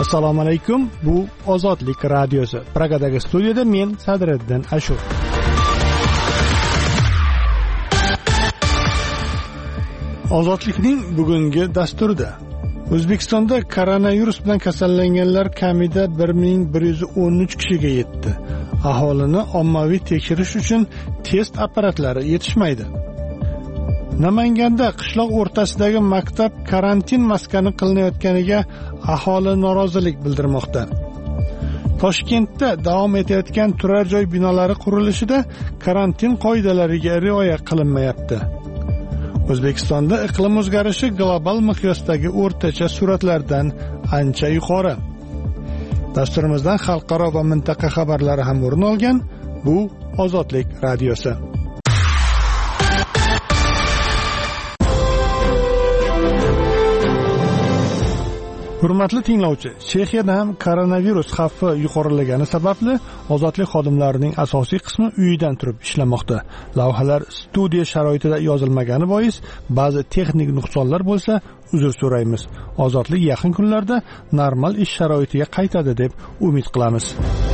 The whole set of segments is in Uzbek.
Assalomu alaykum. Bu Ozodlik radiosi. Pragadagi studiyada men Sadriddin Ashur. Ozodlikning bugungi dasturida O'zbekistonda koronavirus bilan kasallanganlar kamida 1113 kishiga yetdi. Aholini ommaviy tekshirish uchun test apparatlari yetishmaydi. Namanganda qishloq o'rtasidagi maktab karantin maskani qilinayotganiga aholi norozilik bildirmoqda. Toshkentda davom etayotgan turar joy binolari qurilishida karantin qoidalariga rioya qilinmayapti. O'zbekistonda iqlim o'zgarishi global miqyosdagi o'rtacha sur'atlardan ancha yuqori. Dasturimizdan xalqaro va mintaqa xabarlari ham o'rin olgan. Bu Ozodlik radiosi. Hurmatli tinglovchi, Chexiyada ham koronavirus xavfi yuqorilagani sababli ozodlik xodimlarining asosiy qismi uyidan turib ishlamoqda. Lavhalar studiya sharoitida yozilmagani bois ba'zi texnik nuqsonlar bo'lsa, uzr so'raymiz. Ozodlik yaqin kunlarda normal ish sharoitiga qaytadi deb umid qilamiz.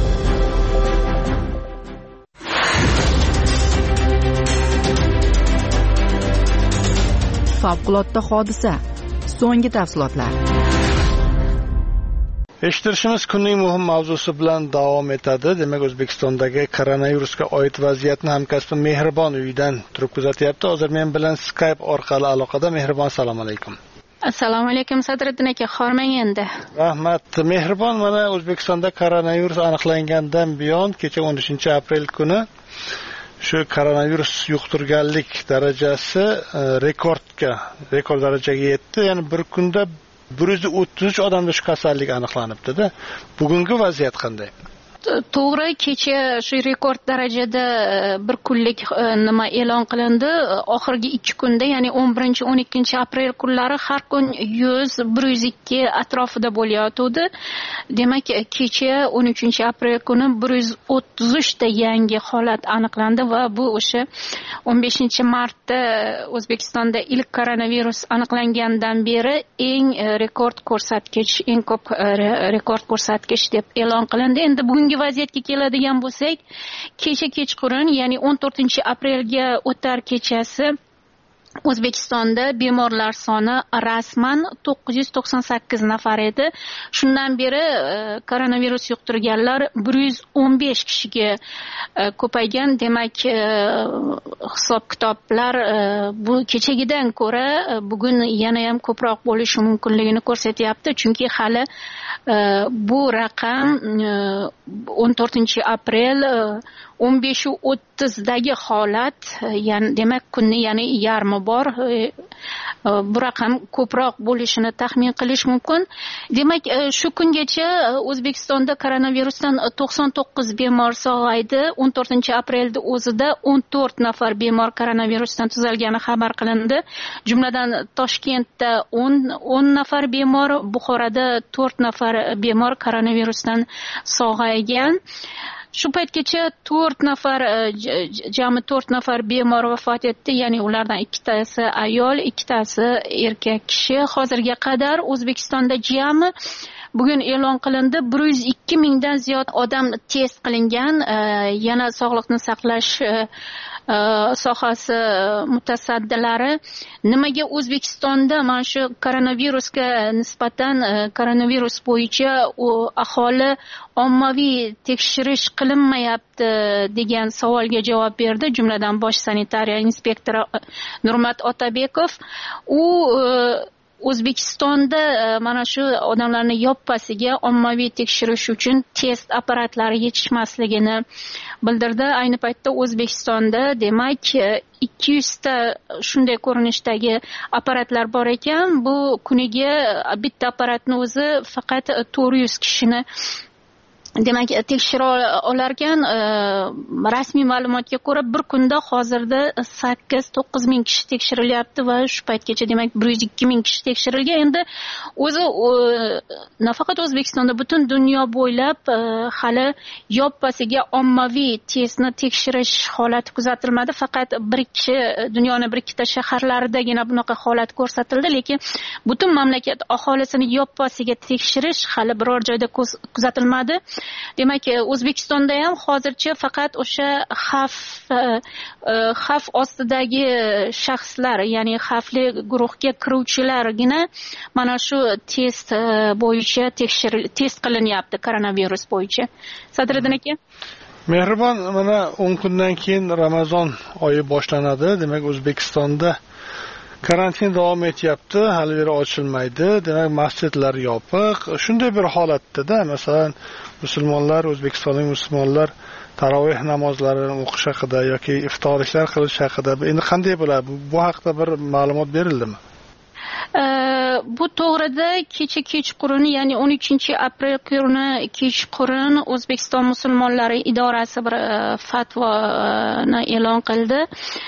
Favqulodda hodisa. So'nggi tafsilotlar. Eshittirishimiz kunning muhim mavzusi bilan davom etadi. Demak, O'zbekistondagi koronavirusga oid vaziyatni hamkasbim Mehribon uyidan turib kuzatyapti. Hozir men bilan Skype orqali aloqada. Mehribon, assalomu alaykum. Assalomu alaykum Sadriddin aka, xormang endi. Rahmat. Mehribon, mana O'zbekistonda koronavirus aniqlangandan buyon kecha 13-aprel kuni shu koronavirus yuqtirganlik darajasi rekord darajaga yetdi. Ya'ni bir kunda 133 odamda shu kasallik aniqlanibdi-da. Bugungi vaziyat qanday? To'g'ri, kecha shu rekord darajada bir kunlik nima e'lon qilindi. Oxirgi 2 kunda, ya'ni 11-12 aprel kunlari har kun 100-102 atrofida bo'layotdi. Demak, kecha 13-aprel kuni 133 ta yangi holat aniqlandi va bu o'sha 15-martda O'zbekistonda ilk koronavirus aniqlangandan beri eng ko'p rekord ko'rsatkich deb e'lon qilindi. Endi bugungi vaziyatga keladigan bo'lsak, kecha kechqurun, ya'ni 14-aprelga o'tar kechasi O'zbekistonda bemorlar soni rasman 998 nafar edi. Shundan beri koronavirus yuqtirganlar 115 kishiga ko'paygan. Demak, hisob-kitoblar bu kechagidan ko'ra bugun yana ham ko'proq bo'lishi mumkinligini ko'rsatyapti. Chunki hali bu raqam 14-aprel 15:30dagi holat, ya'ni demak kunni yana yarmi bor. Bu raqam ko'proq bo'lishini taxmin qilish mumkin. Demak, shu kungacha O'zbekistonda koronavirusdan 99 bemor sog'aydi. 14-aprelda o'zida 14 nafar bemor koronavirusdan tuzalgani xabar qilindi. Jumladan Toshkentda 10 nafar bemor, Buxoroda 4 nafar bemor koronavirusdan sog'aygan. Shu paytgacha jami 4 nafar bemor vafot etdi, ya'ni ulardan 2tasi ayol, 2tasi erkak kishi. Hozirga qadar O'zbekistonda jami bugun e'lon qilindi 102 mingdan ziyod odam test qilingan. Yana sog'liqni saqlash sohasi mutasaddilari nimaga O'zbekistonda mana shu koronavirusga nisbatan koronavirus bo'yicha aholi ommaviy tekshirish qilinmayapti degan savolga javob berdi. Jumladan bosh sanitariya inspektori Nurmat Otabekov. U O'zbekistonda mana shu odamlarni yoppasiga ommaviy tekshirish uchun test apparatlari yetishmasligini bildirdi. Ayni paytda O'zbekistonda demak 200 ta shunday ko'rinishdagi apparatlar bor ekan. Bu kuniga bitta apparatni o'zi faqat 400 kishini demak tekshira olar ekan. Rasmiy ma'lumotga ko'ra bir kunda hozirda 8-9 ming kishi tekshirilyapti va shu paytgacha demak 102 ming kishi tekshirilgan. Endi o'zi nafaqat O'zbekistonda, butun dunyo bo'ylab hali yoppasiga ommaviy testni tekshirish holati kuzatilmadi. Faqat dunyoning bir ikkita shaharlaridagina bunaqa holat ko'rsatildi, lekin butun mamlakat aholisini yoppasiga tekshirish hali biror joyda kuzatilmadi. Demak, O'zbekistonda ham hozircha faqat o'sha xavf ostidagi shaxslar, ya'ni xavfli guruhga kiruvchilargina mana shu test bo'yicha test qilinyapti koronavirus bo'yicha. Sadriddin aka. Mehribon, mana 10 kundan keyin Ramazon oyi boshlanadi. Demak, O'zbekistonda karantin davom etyapti, hali beri ochilmaydi. Demak, masjidlar yopiq. Shunday bir holatda, masalan, O'zbekistonlik musulmonlar taroveh namozlarini o'qish haqida yoki iftorliklar qilish haqida endi qanday bo'ladi? Bu haqida bir ma'lumot berildimi? Bu to'g'rida kechqurun, ya'ni 13-aprel kuni kechqurun O'zbekiston musulmonlari idorasi bir fatvoni e'lon qildi.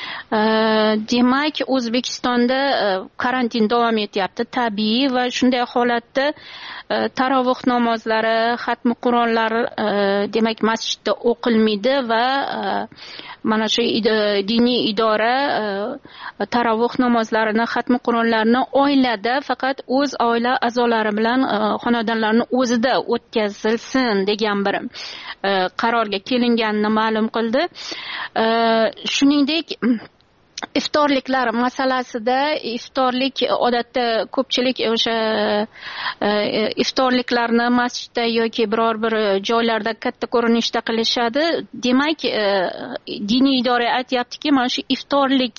Demak, O'zbekistonda karantin davom etyapti, tabiiy, va shunday holatda taroveh namozlari, xatmi Qur'onlar demak masjidda o'qilmaydi va mana shu diniy idora taroveh namozlarini, xatmi Qur'onlarni oilada faqat o'z oila a'zolari bilan xonadonlarning o'zida o'tkazilsin degan bir qarorga kelinganini ma'lum qildi. Shuningdek, iftorliklar masalasida, iftorlik odatda ko'pchilik o'sha iftorliklarni masjidda yoki biror bir joylarda katta ko'rinishda qilishadi. Demak, diniy idora aytayaptiki, mana shu iftorlik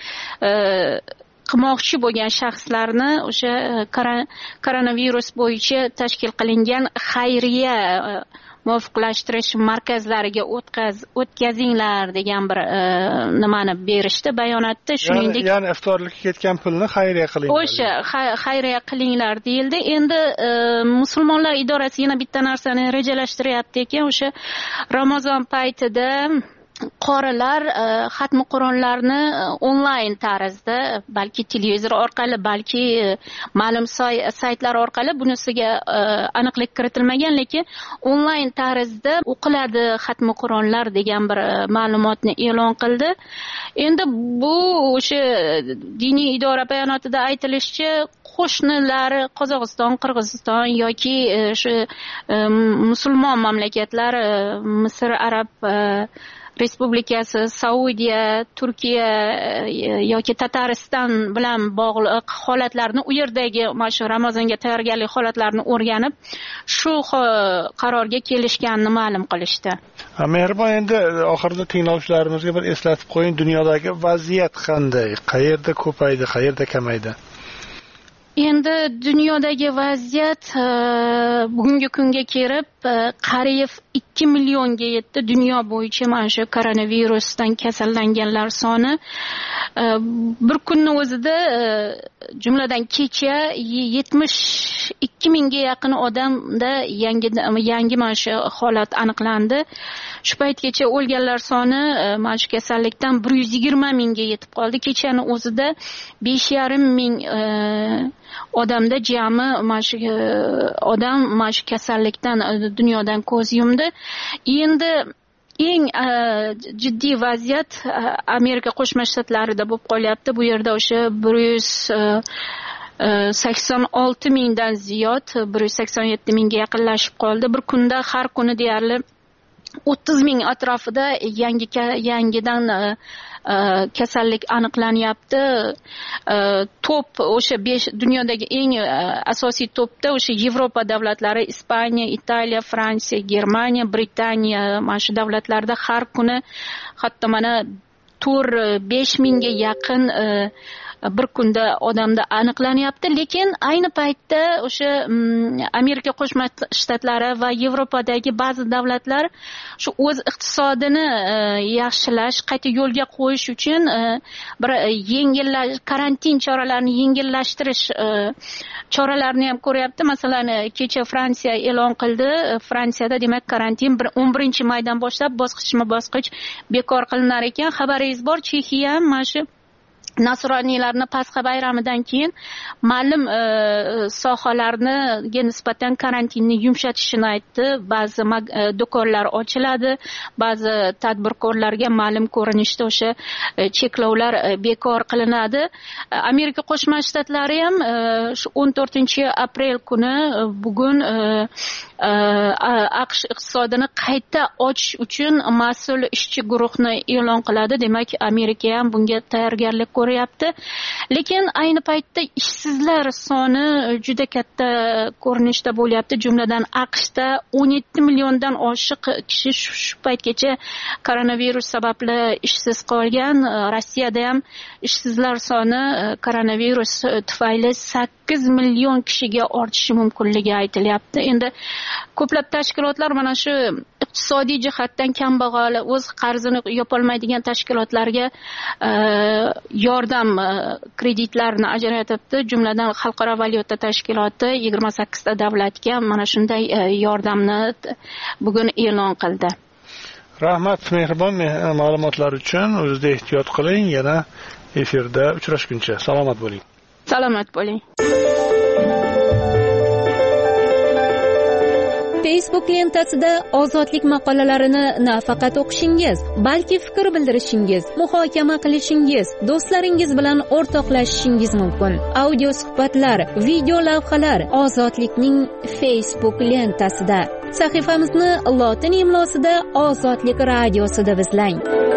qilmoqchi bo'lgan shaxslarni o'sha koronavirus bo'yicha tashkil qilingan xayriya muvofiqlashtirish markazlariga o'tkazinglar degan bir nimani berishdi bayonotda. Shuningdek, ya'ni iftorlikka ketgan pulni xayriya qilinglar. O'sha xayriya qilinglar deyildi. Endi musulmonlar idorasi yana bitta narsani rejalashtiryapti ekan, o'sha Ramazon paytida qorilar xatmi Qur'onlarni onlayn tarzda, balki televizor orqali, balki ma'lum saytlar orqali, bunisiga aniqlik kiritilmagan, lekin onlayn tarzda o'qiladi xatmi Qur'onlar degan bir ma'lumotni e'lon qildi. Endi bu o'sha diniy idora bayonotida aytilishicha, qo'shnilari Qozog'iston, Qirg'iziston yoki shu musulmon mamlakatlar, Misr Arab Respublikasi, Saudiya, Turkiya yoki Tatariston bilan bog'liq holatlarni, u yerdagi mana shu Ramazonga tayyorgarlik holatlarini o'rganib, shu qarorga kelishganini ma'lum qilishdi. Mehribon, endi oxirida tinglovchilarimizga bir eslatib qo'ying, dunyodagi vaziyat qanday? Qayerda ko'paydi, qayerda kamaydi? Endi dunyodagi vaziyat bugungi kunga kelib qariyb 2 millionga yetdi. Dunyo bo'yicha mana shu koronavirusdan kasallanganlar soni bir kunning o'zida jumladan kecha 72 mingga yaqin odamda yangi mana shu holat aniqlandi. Shu paytgacha o'lganlar soni mana shu kasallikdan 120 mingga yetib qoldi. Kechani o'zida 5,5 ming odamda jami mana shu odam mana shu kasallikdan dunyodan ko'z yumdi. Endi eng jiddiy vaziyat Amerika Qo'shma Shtatlarida bo'lib qolyapti. Bu yerda o'sha 186 mingdan ziyod, 187 mingga yaqinlashib qoldi. Bir kunda har kuni deyarli 30 ming atrofida yangidan kasallik aniqlanyapti. Top o'sha 5 dunyodagi eng asosiy topda o'sha Yevropa davlatlari, Ispaniya, Italiya, Fransiya, Germaniya, Britaniya, mana shu davlatlarda har kuni hatto mana 4-5 mingga yaqin bir kunda odamda aniqlanyapti. Lekin ayni paytda o'sha Amerika Qo'shma Shtatlari va Yevropadagi ba'zi davlatlar shu o'z iqtisodini yaxshilash, qayta yo'lga qo'yish uchun bir karantin choralarini yengillashtirish choralarini ham ko'ryapti. Masalan, kecha Fransiya e'lon qildi. Fransiyada demak karantin 11-maydan boshlab bosqichma-bosqich bekor qilinar ekan. Xabaringiz bor, Chexiya ham mana shu nasroniylarni Pasxa bayramidan keyin ma'lum sohalarga nisbatan karantinni yumshatishini aytdi. Ba'zi do'konlar ochiladi, ba'zi tadbirkorlarga ma'lum ko'rinishda o'sha cheklovlar bekor qilinadi. Amerika Qo'shma Shtatlari ham shu 14-aprel kuni bugun AQSh iqtisodini qayta ochish uchun mas'ul ishchi guruhni e'lon qiladi. Demak, Amerika ham bunga tayyorgarlik ko'ryapti. Lekin ayni paytda ishsizlar soni juda katta ko'rinishda bo'lyapti. Jumladan AQShda 17 milliondan oshiq kishi shu paytgacha koronavirus sababli ishsiz qolgan. Rossiyada ham ishsizlar soni koronavirus tufayli 8 million kishiga ortishi mumkinligi aytilyapti. Endi ko'plab tashkilotlar mana shu iqtisodiy jihatdan kambag'al, o'z qarzini yopolmaydigan tashkilotlarga yordam kreditlarni ajratibdi. Jumladan Xalqaro valyuta tashkiloti 28 ta davlatga mana shunday yordamni bugun e'lon qildi. Rahmat, mehribon ma'lumotlar uchun. O'zingizga ehtiyot qiling. Yana efirda uchrashguncha salomat bo'ling. Salomat bo'ling. Facebook lentasida ozodlik maqolalarini nafaqat o'qishingiz, balki fikr bildirishingiz, muhokama qilishingiz, do'stlaringiz bilan o'rtoqlashishingiz mumkin. Audio suhbatlar, video lavhalar Ozodlikning Facebook lentasida. Sahifamizni lotin imlosida Ozodlik radiosi deb izlang.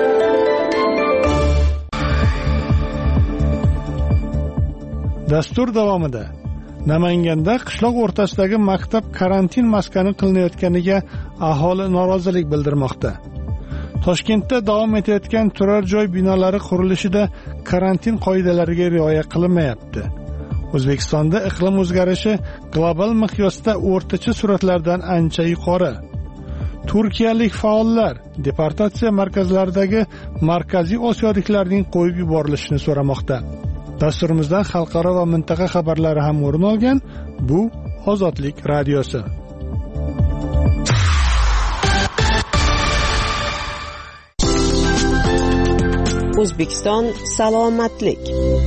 Dastur davomida Namanganda qishloq o'rtasidagi maktab karantin maskani qilinayotganiga aholi norozilik bildirmoqda. Toshkentda davom etayotgan turar joy binolari qurilishida karantin qoidalariga rioya qilinmayapti. O'zbekistonda iqlim o'zgarishi global miqyosda o'rtacha sur'atlardan ancha yuqori. Turkiyalik faollar deportatsiya markazlaridagi markaziy osiyoliklarning qo'yib yuborilishini so'ramoqda. Dasturimizdan xalqaro va mintaqa xabarlari ham o'rin olgan. Bu Ozodlik radiosi. O'zbekiston salomatlik.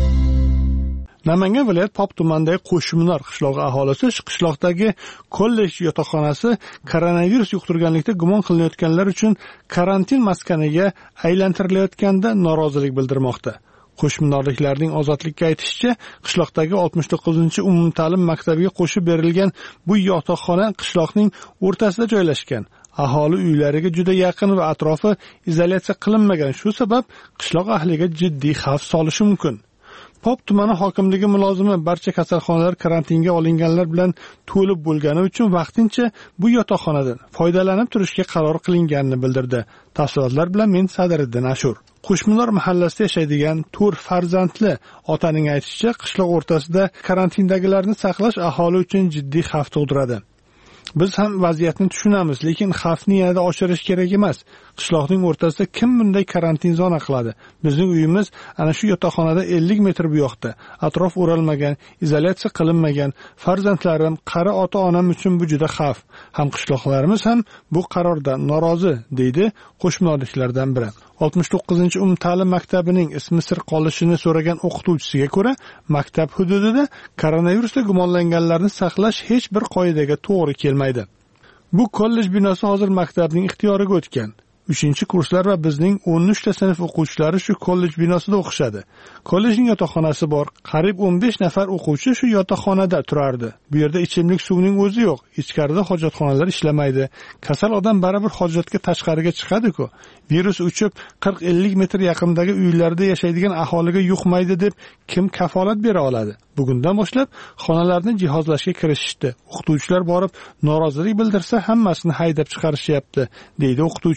Namangan viloyat Pop tumanidagi Qo'shminor qishlog'i aholisi qishloqdagi kollej yotoqxonasi koronavirus yuqtirganlikda gumon qilinayotganlar uchun karantin maskaniga aylantirilayotganda norozilik bildirmoqda. Qo'shminorliklarning Ozodlikka aytishicha, qishloqdagi 69-umumta'lim maktabiga qo'shib berilgan bu yotoqxona qishloqning o'rtasida joylashgan. Aholi uylariga juda yaqin va atrofi izolyatsiya qilinmagan. Shu sabab qishloq ahliga jiddiy xavf solishi mumkin. Pop tumani hokimligi mulozimi barcha kasalxonalar karantinga olinganlar bilan to'lib bo'lgani uchun vaqtincha bu yotoqxonadan foydalanib turishga qaror qilinganini bildirdi. Tafsilotlar bilan men Sadriddin Ashur. Qo'shminor mahallasida yashaydigan 4 farzandli otaning aytishicha, qishloq o'rtasida karantindagilarni saqlash aholi uchun jiddiy xavf tug'diradi. Biz ham vaziyatni tushunamiz, lekin xavfni yanada oshirish kerak emas. Qishloqning o'rtasida kim bunday karantin zona qiladi? Bizning uyimiz ana shu yotoqxonada 50 metr bu yoqda. Atrof o'ralmagan, izolyatsiya qilinmagan. Farzandlarim, qari ota-onam uchun bu juda xavf. Ham qishloqlarimiz ham bu qarordan norozi, deydi qo'shminorliklardan biri. 69-umumta'lim maktabining ismi sir qolishini so'ragan o'qituvchisiga ko'ra, maktab hududida koronavirusda gumonlanganlarni saqlash hech bir qoidaga to'g'ri kelmaydi. Bu kollej binosi hozir maktabning ixtiyoriga o'tgan. 3-kurslar va bizning 13 ta sinf o'quvchilari shu kollej binosida o'qishadi. Kollejning yotoqxonasi bor. Qariyb 15 nafar o'quvchi shu yotoqxonada turardi. Bu yerda ichimlik suvining o'zi yo'q. Ichkarida hojatxonalar ishlamaydi. Kasal odam baribir hojatga tashqariga chiqadi-ku. Virus uchib 40-50 metr yaqindagi uylarda yashaydigan aholiga yuqmaydi deb kim kafolat bera oladi? Bugundan boshlab xonalarni jihozlashga kirishishdi. O'qituvchilar borib norozilik bildirsa, hammasini haydab chiqarishyapti, deydi o'qituvchi.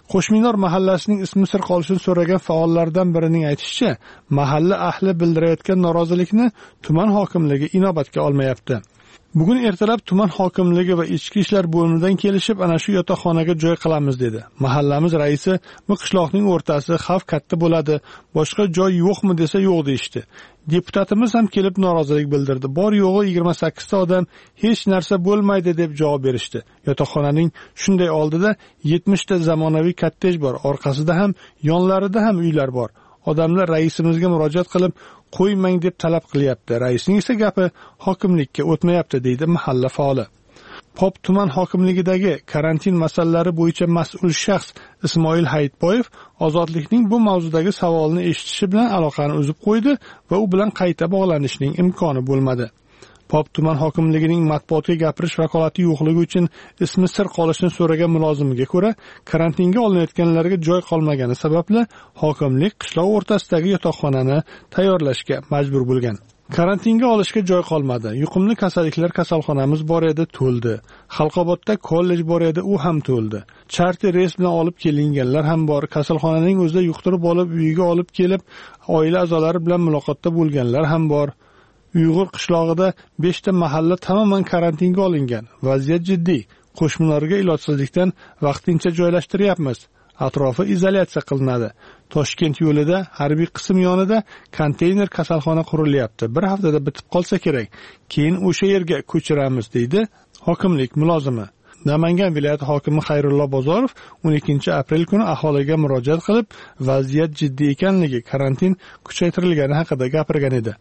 Qo'shminor mahallasining ismi sir qolishini so'ragan faollardan birining aytishicha, mahalla ahli bildirayotgan norozilikni tuman hokimligi inobatga olmayapti. Bugun ertalab tuman hokimligi va ichki ishlar bo'limidan kelishib, ana shu yotoqxonaga joy qilamiz dedi. Mahallamiz raisi bu qishloqning o'rtasi xavf katta bo'ladi, boshqa joy yo'qmi desa yo'q deyishdi. Deputatimiz ham kelib norozilik bildirdi. Bor yo'g'i 28 ta odam hech narsa bo'lmaydi deb javob berishdi. Yotoqxonaning shunday oldida 70 ta zamonaviy kottej bor, orqasida ham, yonlarida ham uylar bor. Odamlar raisimizga murojaat qilib, qo'ymang deb talab qilyapti. Raisning esa gapi hokimlikka o'tmayapti deydi mahalla faoli. Pop tuman hokimligidagi karantin masalalari bo'yicha mas'ul shaxs Ismoil Hayitboyev Ozodlikning bu mavzudagi savolini eshitishi bilan aloqani uzib qo'ydi va u bilan qayta bog'lanishning imkoni bo'lmadi. Pop tuman hokimligining matbuotga gapirish vakolati yo'qligi uchun ismi sir qolishini so'ragan mulozimiga ko'ra, karantinga olinayotganlarga joy qolmagani sababli hokimlik qishloq o'rtasidagi yotoqxonani tayyorlashga majbur bo'lgan. Karantinga olishga joy qolmadi. Yuqumli kasalliklar kasalxonamiz bor edi, to'ldi. Xalqobodda kollej bor edi, u ham to'ldi. Charter reys bilan olib kelinganlar ham bor. Kasalxonaning o'zida yuqtirib olib, uyiga olib kelib, oila a'zolari bilan muloqotda bo'lganlar ham bor. Uyg'ur qishlog'ida 5 ta mahalla tamoman karantinga olingan. Vaziyat jiddiy. Qo'shminorga ilojsizlikdan vaqtincha joylashtiryapmiz. Atrofi izolyatsiya qilinadi. Toshkent yo'lida harbiy qism yonida konteyner kasalxona qurilyapti. Bir haftada bitib qolsa kerak. Keyin o'sha yerga ko'chiramiz deydi hokimlik mulozimi. Namangan viloyati hokimi Xayrullo Bozorov 12 aprel kuni aholiga murojaat qilib, vaziyat jiddiy ekanligi, karantin kuchaytirilgani haqida gapirgan edi.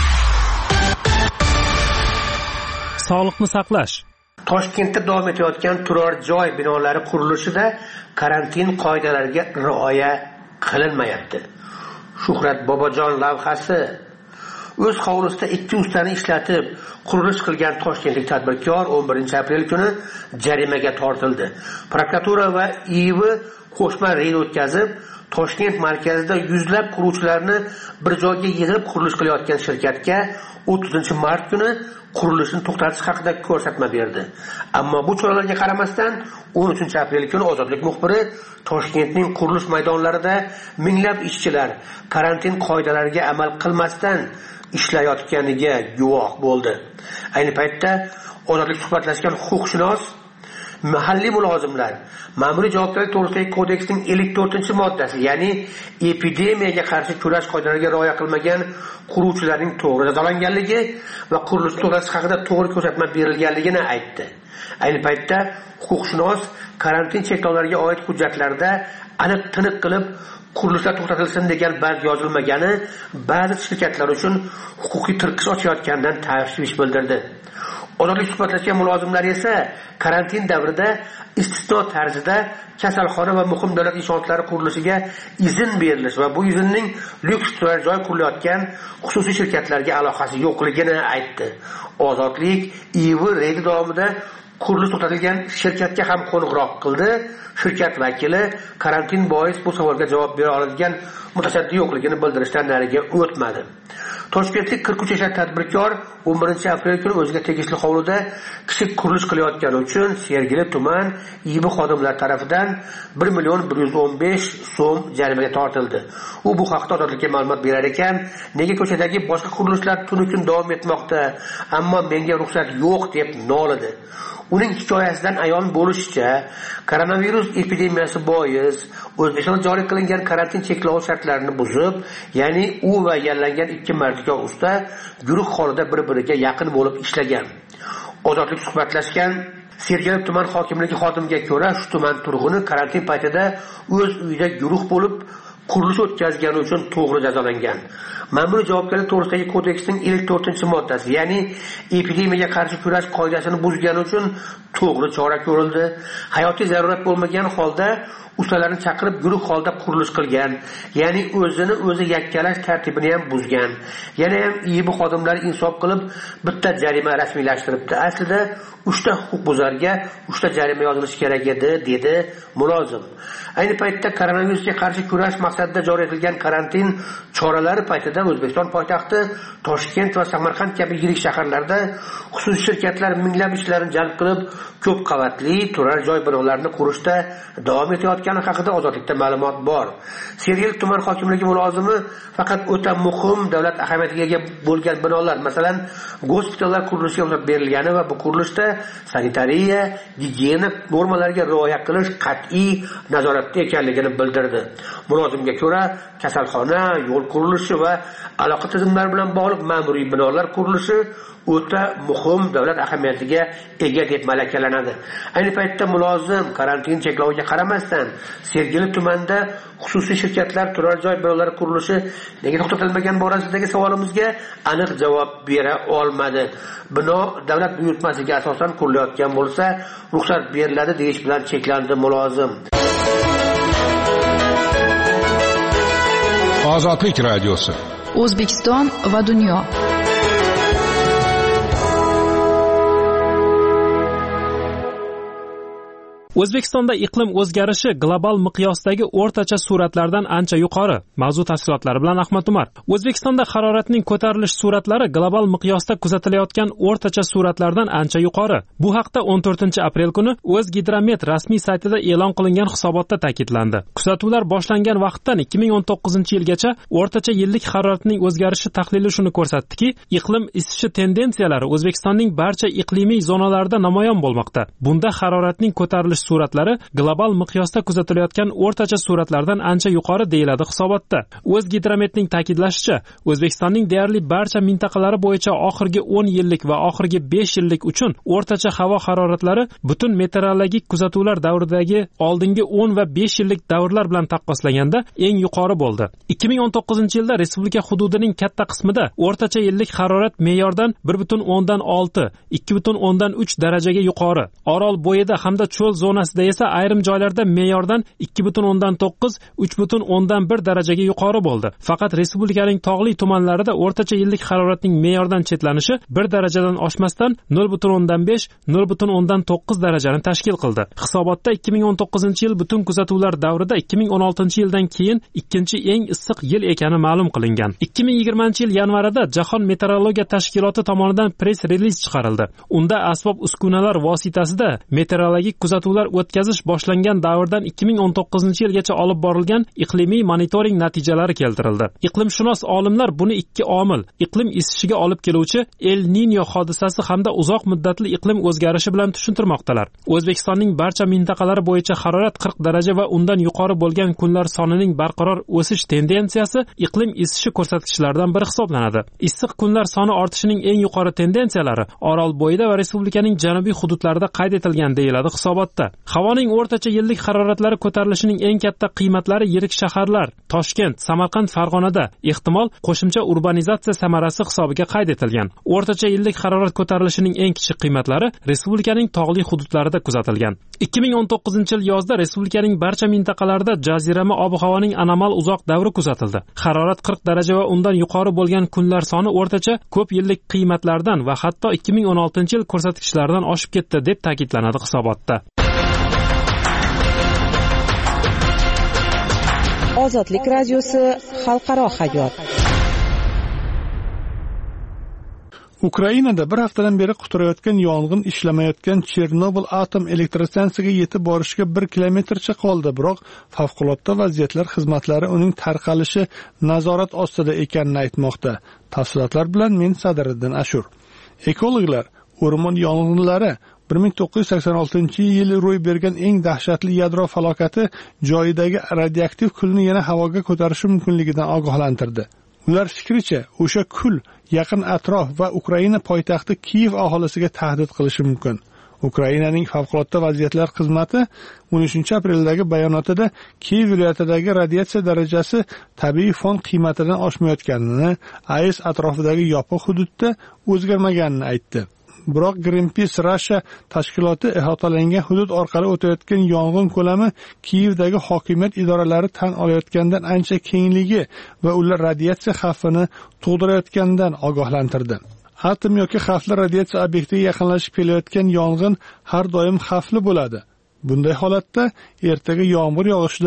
Sog'liqni saqlash. Toshkentda davom etayotgan turar joy binolari qurilishida karantin qoidalariga rioya qilinmayapti. Shuhrat Bobojon lavhasi. O'z hovlisida 2 ustani ishlatib qurilish qilgan toshkentlik tadbirkor 11 aprel kuni jarimaga tortildi. Prokuratura va IIV qo'shma reyd o'tkazib, Toshkent markazida yuzlab quruvchilarni bir joyga yig'ib qurilish qilayotgan shirkatga 30-mart kuni qurilishni to'xtatish haqida ko'rsatma berdi. Ammo bu choralarga qaramasdan 13-aprel kuni Ozodlik muxbiri Toshkentning qurilish maydonlarida minglab ishchilar karantin qoidalariga amal qilmasdan ishlayotganiga guvoh bo'ldi. Ayni paytda Ozodlik suhbatlashgan huquqshunos mahalliy mulozimlar ma'muriy javobgarlik to'g'risidagi kodeksning 54-moddasi, ya'ni epidemiyaga qarshi kurash qoidalariga rioya qilmagan quruvchilarning to'g'ri jazolanganligi va qurilish to'xtatish haqida to'g'ri ko'rsatma berilganligini aytdi. Ayni paytda huquqshunos karantin cheklovlariga oid hujjatlarda aniq tiniq qilib qurilishlar to'xtatilsin degan band yozilmagani ba'zi shirkatlar uchun huquqiy tirqish ochayotganidan tashvish bildirdi. Ozodlik suhbatlashgan mulozimlar esa karantin davrida istisno tarzida kasalxona va muhim davlat inshootlari qurilishiga izn berilishi va bu iznning lyuks turar joy qurilayotgan xususiy shirkatlarga aloqasi yo'qligini aytdi. Ozodlik IIV reydi davomida qurilish to'xtatilgan shirkatga ham qo'ng'iroq qildi. Shirkat vakili karantin bois bu savolga javob bera oladigan mutasaddi yo'qligini bildirishdan nariga o'tmadi. Toshkentlik 43 yoshli tadbirkor 11 aprel kuni o'ziga tegishli hovlida kichik qurilish qilayotgani uchun Sergeli tuman IIB xodimlari tomonidan 1,115 so'm jarimaga tortildi. U bu haqda Ozodlikka ma'lumot berar ekan, nega ko'chadagi boshqa qurilishlar tunu kun davom etmoqda, ammo menga ruxsat yo'q deb nolidi. Uning hikoyasidan ayon bo'lishicha, koronavirus epidemiyasi bois O'zbekistonda joriy qilingan karantin cheklov shartlarini buzib, ya'ni u va yallangan 2 mardikor usta guruh holida bir-biriga yaqin bo'lib ishlagan. Ozodlik suhbatlashgan Sergeli tuman hokimligi xodimiga ko'ra, shu tuman turg'uni karantin paytida o'z uyida guruh bo'lib qurilish o'tkazgani uchun to'g'ri jazolangan. Ma'muriy javobgarlik to'g'risidagi kodeksning 54-moddasi, ya'ni epidemiyaga qarshi kurash qoidasini buzgani uchun to'g'ri chora ko'rildi. Hayotiy zarurat bo'lmagan holda ustalarni chaqirib guruh holda qurilish qilgan, ya'ni o'zini o'zi yakkalash tartibini ham buzgan. Yana ham IIB xodimlari insof qilib bitta jarima rasmiylashtiribdi. Aslida 3 ta huquqbuzarga 3 ta jarima yozilishi kerak edi, dedi mulozim. Ayni paytda koronavirusga qarshi kurash maqsadida joriy etilgan karantin choralari paytida O'zbekiston poytaxti Toshkent va Samarqand kabi yirik shaharlarda xususiy shirkatlar minglab ishchilarni jalb qilib, ko'p qavatli turar joy binolarini qurishda davom etayotgani haqida Ozodlikda ma'lumot bor. Sergeli tuman hokimligi mulozimi faqat o'ta muhim davlat ahamiyatiga ega bo'lgan binolar, masalan, gospitallar qurilishiga ruxsat berilgani va bu qurilishda sanitariya, gigiyena normalariga rioya qilish qat'iy nazoratda ekanligini bildirdi. Mulozimga ko'ra, kasalxona, yo'l qurilishi va aloqa tizimlari bilan bog'liq ma'muriy binolar qurilishi o'ta muhim davlat ahamiyatiga ega deb malakalanadi. Ayni paytda mulozim karantin chekloviga qaramasdan Sergeli tumanida xususiy shirkatlar turar joy binolari qurilishi nega to'xtatilmagan borasidagi savolimizga aniq javob bera olmadi. Bino davlat buyurtmasiga asosan qurilayotgan bo'lsa, ruxsat beriladi deyish bilan cheklandi mulozim. Ozodlik radiosi. O'zbekiston va dunyo. O'zbekistonda iqlim o'zgarishi global miqyosdagi o'rtacha sur'atlardan ancha yuqori. Mavzu tafsilotlari bilan Ahmad Umar. O'zbekistonda haroratning ko'tarilish sur'atlari global miqyosda kuzatilayotgan o'rtacha sur'atlardan ancha yuqori. Bu haqda 14-aprel kuni O'zgidromet rasmiy saytida e'lon qilingan hisobotda ta'kidlandi. Kuzatuvlar boshlangan vaqtdan 2019-yilgacha o'rtacha yillik haroratning o'zgarishi tahlili shuni ko'rsatdiki, iqlim isishi tendensiyalari O'zbekistonning barcha iqlimiy zonalarida namoyon bo'lmoqda. Bunda haroratning ko'tarilish suratlari global miqyosda kuzatilayotgan o'rtacha suratlardan ancha yuqori deyiladi hisobotda. O'zgidrometning ta'kidlashicha, O'zbekistonning deyarli barcha mintaqalari bo'yicha oxirgi 10 yillik va oxirgi 5 yillik uchun o'rtacha havo haroratlari butun meteorologik kuzatuvlar davridagi oldingi 10 va 5 yillik davrlar bilan taqqoslaganda eng yuqori bo'ldi. 2019-yilda respublika hududining katta qismida o'rtacha yillik harorat me'yordan 1.6, 2.3 darajaga yuqori. Orol bo'yida hamda cho'l zonasida esa ayrim joylarda me'yordan 2.9, 3.1 darajaga yuqori bo'ldi. Faqat respublikaning tog'li tumanlarida o'rtacha yillik haroratning me'yordan chetlanishi 1 darajadan oshmasdan 0.5, 0.9 darajani tashkil qildi. Hisobotda 2019-yil butun kuzatuvlar davrida 2016-yildan keyin ikkinchi eng issiq yil ekani ma'lum qilingan. 2020-yil yanvarida Jahon meteorologiya tashkiloti tomonidan press reliz chiqarildi. Unda asbob uskunalar vositasida meteorologik kuzatuvlar o'tkazish boshlangan davrdan 2019-yilgacha olib borilgan iqlimiy monitoring natijalari keltirildi. Iqlimshunos olimlar buni ikki omil, iqlim isishiga olib keluvchi El Niño hodisasi hamda uzoq muddatli iqlim o'zgarishi bilan tushuntirmoqdalar. O'zbekistonning barcha mintaqalari bo'yicha harorat 40 daraja va undan yuqori bo'lgan kunlar sonining barqaror o'sish tendensiyasi iqlim isishi ko'rsatkichlaridan biri hisoblanadi. Issiq kunlar soni ortishining eng yuqori tendensiyalari Orol bo'yida va respublikaning janubiy hududlarida qayd etilgan deyiladi hisobotda. Havoning o'rtacha yillik haroratlari ko'tarilishining eng katta qiymatlari yirik shaharlar Toshkent, Samarqand, Farg'onada, ehtimol qo'shimcha urbanizatsiya samarasi hisobiga qayd etilgan. O'rtacha yillik harorat ko'tarilishining eng kichik qiymatlari respublikaning tog'li hududlarida kuzatilgan. 2019-yil yozda respublikaning barcha mintaqalarida jazirama ob-havoning anomal uzoq davri kuzatildi. Harorat 40 daraja va undan yuqori bo'lgan kunlar soni o'rtacha ko'p yillik qiymatlardan va hatto 2016-yil ko'rsatkichlaridan oshib ketdi deb ta'kidlanadi hisobotda. Ozodlik radiosi xalqaro hayot. Ukrainada bir haftadan beri quturayotgan yong'in ishlamayotgan Chernobil atom elektrostansiyasiga yetib borishga 1 kilometrcha qoldi, biroq favqulodda vaziyatlar xizmatlari uning tarqalishi nazorat ostida ekanini aytmoqda. Tafsilotlar bilan men Sadiriddin Ashur. Ekologlar o'rmon yong'inlari 1986-yil ro'y bergan eng dahshatli yadro falokati joyidagi radioaktiv kulni yana havoga ko'tarishi mumkinligidan ogohlantirdi. Ular fikricha, o'sha kul yaqin atrof va Ukraina poytaxti Kiyev aholisiga tahdid qilishi mumkin. Ukrainaning favqulodda vaziyatlar xizmati 13-apreldagi bayonotida Kiyev viloyatidagi radiatsiya darajasi tabiiy fon qiymatidan oshmayotganini, AES atrofidagi yopiq hududda o'zgarmaganini aytdi. Biroq Greenpeace Russia tashkiloti ihatolangan hudud orqali o'tayotgan yong'in ko'lami Kiyevdagi hokimiyat idoralari tan olayotgandan ancha kengligi va ular radiatsiya xavfini tug'dirayotganidan ogohlantirdi. Atom yoki xavfli radiatsiya obyektiga yaqinlashib kelayotgan yong'in har doim xavfli bo'ladi. Bunday holatda ertaga yomg'ir yog'ishidan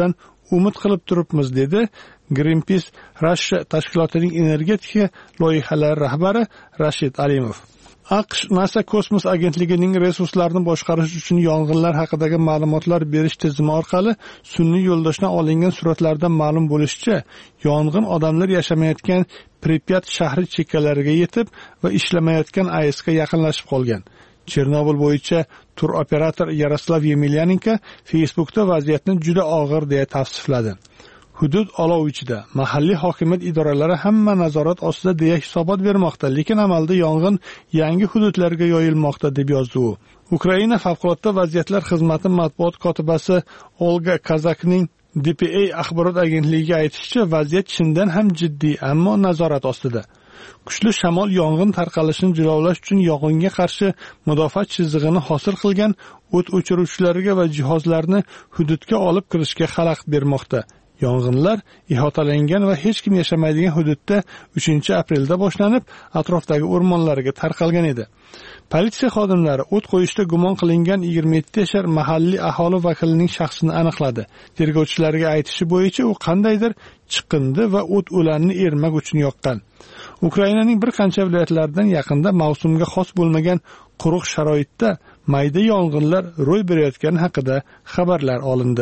umid qilib turibmiz, dedi Greenpeace Russia tashkilotining energetika loyihalari rahbari Rashid Alimov. AQSh NASA kosmos agentligining resurslarni boshqarish uchun yong'inlar haqidagi ma'lumotlar berish tizimi orqali sun'iy yo'ldoshdan olingan suratlardan ma'lum bo'lishicha, yong'in odamlar yashamayotgan Pripyat shahri chekkalariga yetib va ishlamayotgan AESga yaqinlashib qolgan. Chernobil bo'yicha tur operator Yaroslav Yemelyanenko Facebookda vaziyatni juda og'ir deya tavsifladi. Hudud olov ichida, mahalliy hokimiyat idoralari hamma nazorat ostida deya hisobot bermoqda, lekin amalda yong'in yangi hududlarga yoyilmoqda, deb yozdi u. Ukraina favqulodda vaziyatlar xizmati matbuot kotibasi Olga Kazakning DPA axborot agentligiga aytishicha, vaziyat chindan ham jiddiy, ammo nazorat ostida. Kuchli shamol yong'in tarqalishini jilovlash uchun yong'inga qarshi mudofaa chizig'ini hosil qilgan o't o'chiruvchilarga va jihozlarni hududga olib kirishga xalaqit bermoqda. Yong'inlar ihatalangan va hech kim yashamaydigan hududda 3-aprelda boshlanib, atrofdagi o'rmonlarga tarqalgan edi. Politsiya xodimlari o't qo'yishda gumon qilingan 27 yashar mahalliy aholi vakilining shaxsini aniqladi. Tergovchilarga aytishi bo'yicha u qandaydir chiqindi va o't o'lanni ermak uchun yoqqan. Ukrainaning bir qancha viloyatlaridan yaqinda mavsumga xos bo'lmagan quruq sharoitda mayda yong'inlar ro'y berayotgani haqida xabarlar olindi.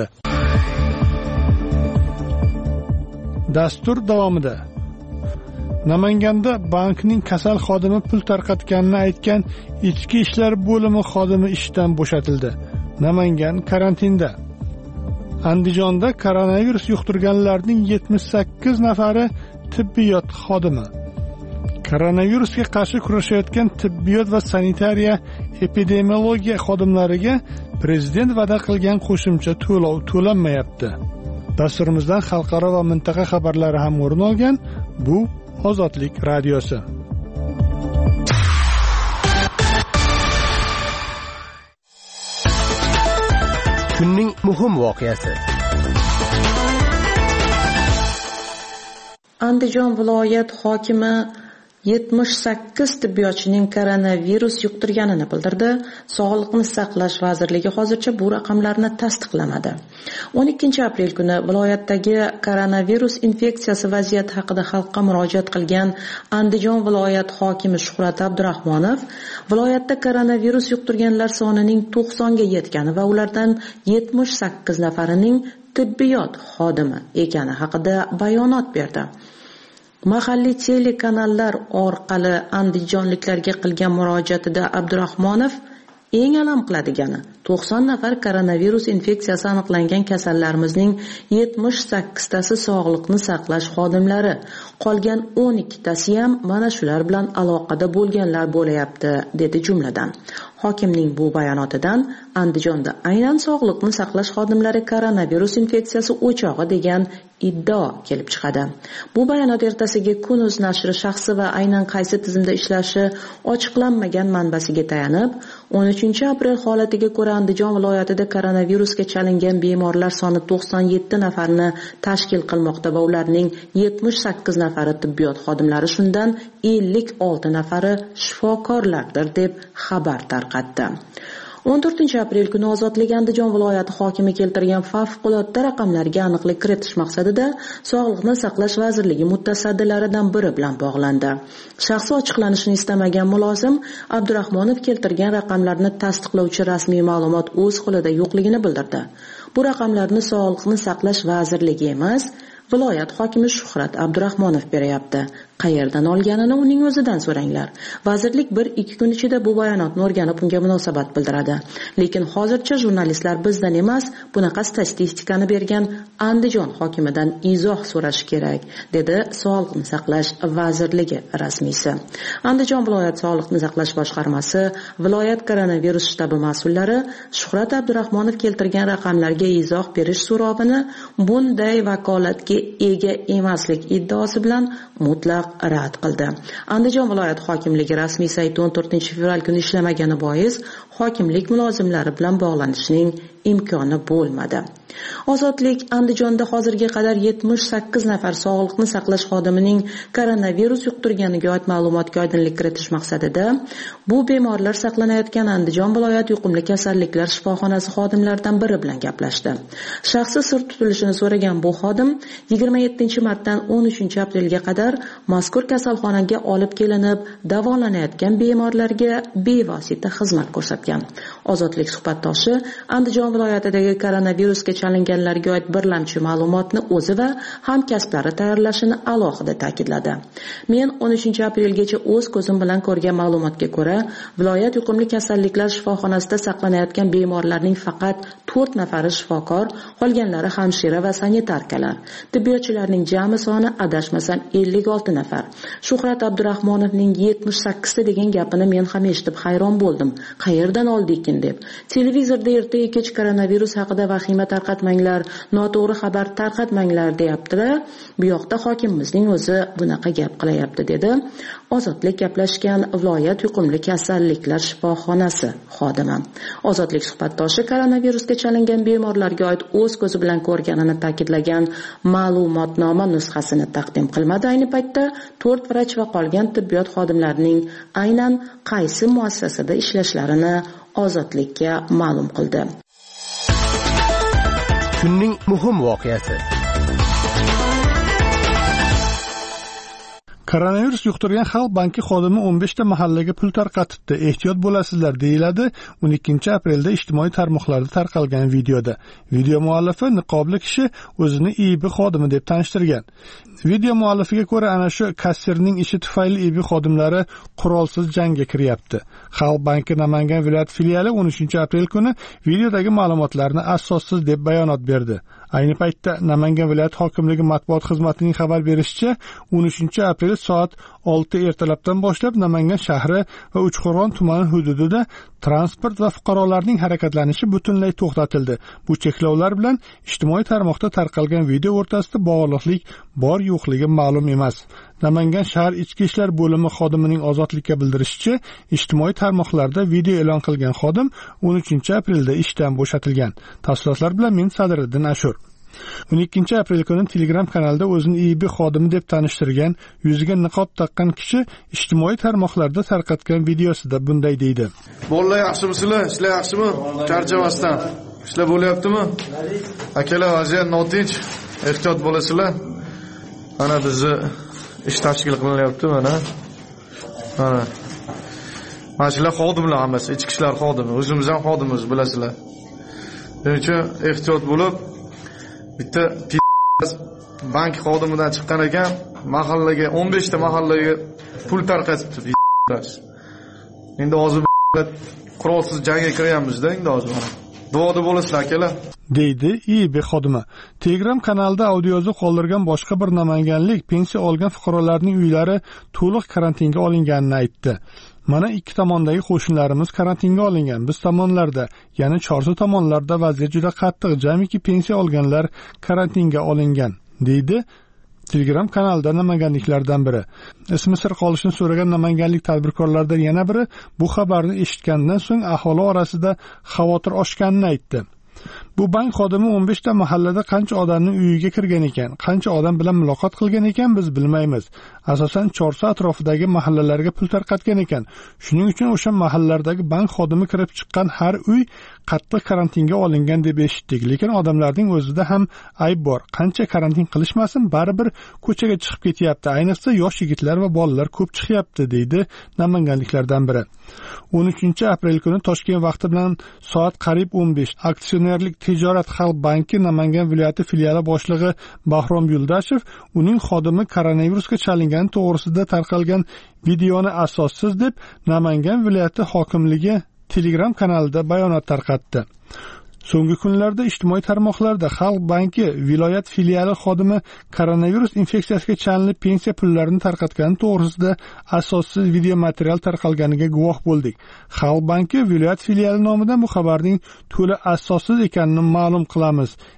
Dastur davomida Namanganda bankning kasal xodimi pul tarqatganini aytgan ichki ishlar bo'limi xodimi ishdan bo'shatildi. Namangan karantinda. Andijonda koronavirus yuqtirganlarning 78 nafari tibbiyot xodimi. Koronavirusga qarshi kurashayotgan tibbiyot va sanitariya epidemiologiya xodimlariga prezident va'da qilgan qo'shimcha to'lov to'lanmayapti. Dasturimizdan xalqaro va mintaqa xabarlari ham o'rin olgan. Bu Ozodlik radiosi. Kunning muhim voqeasi. Andijon viloyat hokimi 78 tibbiyotchining koronavirus yuqtirganini bildirdi. Sog'liqni saqlash vazirligi hozircha bu raqamlarni tasdiqlamadi. 12-aprel kuni viloyatdagi koronavirus infeksiyasi vaziyati haqida xalqqa murojaat qilgan Andijon viloyat hokimi Shuhrat Abdurahmonov viloyatda koronavirus yuqtirganlar sonining 90 ga yetgani va ulardan 78 nafarining tibbiyot xodimi ekani haqida bayonot berdi. Mahalliy telekanallar orqali andijonliklarga qilgan murojaatida Abdurahmonov eng alam qiladigani 90 nafar koronavirus infeksiyasi aniqlangan kasallarimizning 78 tasi sog'liqni saqlash xodimlari, qolgan 12 tasi ham mana shular bilan aloqada bo'lganlar bo'layapti, dedi jumladan. Hokimning bu bayonotidan Andijonda aynan sog'liqni saqlash xodimlari koronavirus infeksiyasi o'chog'i degan iddao kelib chiqadi. Bu bayonot ertasiga Kun.uz nashri shaxsi va aynan qaysi tizimda ishlashi ochiqlanmagan manbasiga tayanib, 13-aprel holatiga ko'ra Andijon viloyatida koronavirusga chalingan bemorlar soni 97 nafarni tashkil qilmoqda va ularning 78 nafari tibbiyot xodimlari, shundan 56 nafari shifokorlardir, deb xabar tarqatdi. 14-aprel kuni Ozodlik Andijon viloyati hokimi keltirgan favqulodda raqamlarga aniqlik kiritish maqsadida Sog'liqni saqlash vazirligi mutasaddilaridan biri bilan bog'landi. Shaxsi ochiqlanishini istamagan mulozim Abdurahmonov keltirgan raqamlarni tasdiqlovchi rasmiy ma'lumot o'z qo'lida yo'qligini bildirdi. Bu raqamlarni Sog'liqni saqlash vazirligi emas, viloyat hokimi Shuhrat Abdurahmonov beryapti. Qayerdan olganini uning o'zidan so'ranglar. Vazirlik 1-2 kun ichida bu bayonotni o'rganib unga munosabat bildiradi. Lekin hozircha jurnalistlar bizdan emas, bunaqa statistikani bergan Andijon hokimidan izoh so'rash kerak, dedi Sog'liqni saqlash vazirligi rasmiysi. Andijon viloyat Sog'liqni saqlash boshqarmasi, viloyat koronavirus shtabi mas'ullari Shuhrat Abdurahmonov keltirgan raqamlarga izoh berish so'rovini bunday vakolatga ega emaslik iddaosi bilan mutlaq rad qildi. Andijon viloyat hokimligi rasmiy sayti 14-fevral kuni ishlamagani bois hokimlik mulozimlari bilan bog'lanishning imkoni bo'lmadi. Ozodlik Andijonda hozirga qadar 78 nafar sog'liqni saqlash xodimining koronavirus yuqtirganiga oid ma'lumotga oydinlik kiritish maqsadida bu bemorlar saqlanayotgan Andijon viloyat yuqumli kasalliklar shifoxonasi xodimlaridan biri bilan gaplashdi. Shaxsi sir tutilishini so'ragan bu xodim 27-martdan 13-aprelga qadar mazkur kasalxonaga olib kelinib davolanayotgan bemorlarga bevosita xizmat ko'rsatgan. Ozodlik suhbatdoshi Andijon viloyatidagi koronavirusga chalinganlarga oid birlamchi ma'lumotni o'zi va hamkasblari tayyorlashini alohida ta'kidladi. Men 13-aprelgacha o'z ko'zim bilan ko'rgan ma'lumotga ko'ra, viloyat yuqumli kasalliklar shifoxonasida saqlanayotgan bemorlarning faqat 4 nafari shifokor, qolganlari hamshira va sanitarkalar. Tibbiyotchilarning jami soni adashmasam 56 nafar. Shuhrat Abdurahmonovning 78 ta degan gapini men ham eshitib hayron bo'ldim. Qayerdan oldi ekan deb. Televizorda ertaga kech koronavirus haqida vahima tarqatmanglar, noto'g'ri xabar tarqatmanglar deyapti-da. Bu yoqda hokimimizning o'zi bunaqa gap qilyapti dedi. Ozodlik gaplashgan viloyat yuqumli kasalliklar shifoxonasi xodimi. Ozodlik suhbatdoshi koronavirusga chalingan bemorlarga oid o'z ko'zi bilan ko'rganini ta'kidlagan ma'lumotnoma nusxasini taqdim qilmadi. Ayni paytda 4 vrach va qolgan tibbiyot xodimlarining aynan qaysi muassasada ishlashlarini Ozodlikka ma'lum qildi. Kunning muhim voqeasi. Koronavirus yuqtirgan Xalq banki xodimi 15 ta mahallaga pul tarqatibdi. Ehtiyot bo'lasizlar deyiladi 12-aprelda ijtimoiy tarmoqlarda tarqalgan videoda. Video muallifi niqobli kishi o'zini IB xodimi deb tanishtirgan. Video muallifiga ko'ra ana shu kassirning ishi tufayli IB xodimlari qurolsiz jangga kiryapti. Xalq banki Namangan viloyat filiali 13-aprel kuni videodagi ma'lumotlarni asossiz deb bayonot berdi. Ayni paytda Namangan viloyat hokimligi matbuot xizmatining xabar berishicha 13-aprel soat 6 ertalabdan boshlab Namangan shahri va Uchqo'rg'on tumani hududida transport va fuqarolarning harakatlanishi butunlay to'xtatildi. Bu cheklovlar bilan ijtimoiy tarmoqda tarqalgan video o'rtasida bog'liqlik bor yo'qligi ma'lum emas. Namangan shahar ichki ishlar bo'limi xodimining Ozodlikka bildirishicha, ijtimoiy tarmoqlarda video e'lon qilgan xodim 13-aprelda ishdan bo'shatilgan. Tafsilotlar bilan men Sadriddin Ashur. 12-aprel kuni Telegram kanalida o'zini IB xodimi deb tanishtirgan, yuziga niqob taqqan kishi ijtimoiy tarmoqlarda tarqatgan videosida bunday deydi. Bolalar yaxshimisizlar? Ishlar yaxshimi? Charchamasdan. Ishlar bo'lyaptimi? Akalar, vaziyat notinch. Ehtiyot bo'lasizlar. Mana bizni ish tashkil qilinyapti mana. Mana shular xodimlar hammasi, ichki ishlar xodimi. O'zimiz ham xodimimiz, bilasizlar. Shuning uchun ehtiyot bo'lib, bitta bank xodimidan chiqqan ekan, mahallaga 15 ta mahallaga pul tarqatibdi. Endi hozir qurolsiz jangga kiryapmiz-da, endi hozir mana. Duoda bo'lasizlar akalar, deydi IB xodimi. Telegram kanalida audioyozuv qoldirgan boshqa bir namanganlik pensiya olgan fuqarolarning uylari to'liq karantinga olinganini aytdi. Mana ikki tomondagi qo'shinlarimiz karantinga olingan. Biz tomonlarda, ya'ni Chorsu tomonlarda vaziyat juda qattiq. Jamiki pensiya olganlar karantinga olingan, deydi Telegram kanalida namanganliklardan biri. Ismi sir qolishini so'ragan namanganlik tadbirkorlardan yana biri bu xabarni eshitgandan so'ng aholi orasida xavotir oshganini aytdi. Bu bank xodimi 15 ta mahallada qancha odamning uyiga kirgan ekan, qancha odam bilan muloqot qilgan ekan biz bilmaymiz. Asosan Chorsu atrofidagi mahallalarga pul tarqatgan ekan. Shuning uchun o'sha mahallalardagi bank xodimi kirib chiqqan har uy qattiq karantinga olingan deb eshitdik. Lekin odamlarning o'zida ham ayb bor. Qancha karantin qilishmasin, baribir ko'chaga chiqib ketyapti. Ayniqsa yosh yigitlar va bolalar ko'p chiqyapti, deydi namanganliklardan biri. 13-aprel kuni Toshkent vaqti bilan soat qariyb 15 aksionerlik tijorat Xalq banki Namangan viloyati filiali boshlig'i Bahrom Yuldashev uning xodimi koronavirusga chalingani to'g'risida tarqalgan videoni asossiz deb Namangan viloyati hokimligi Telegram kanalida bayonot tarqatdi. So'nggi kunlarda ijtimoiy tarmoqlarda Xalq banki viloyat filiali xodimi koronavirus infeksiyasiga chalinib pensiya pullarini tarqatgani to'g'risida asossiz video material tarqalganiga guvoh bo'ldik. Xalq banki viloyat filiali nomidan bu xabarning to'la asossiz ekanini ma'lum qilamiz,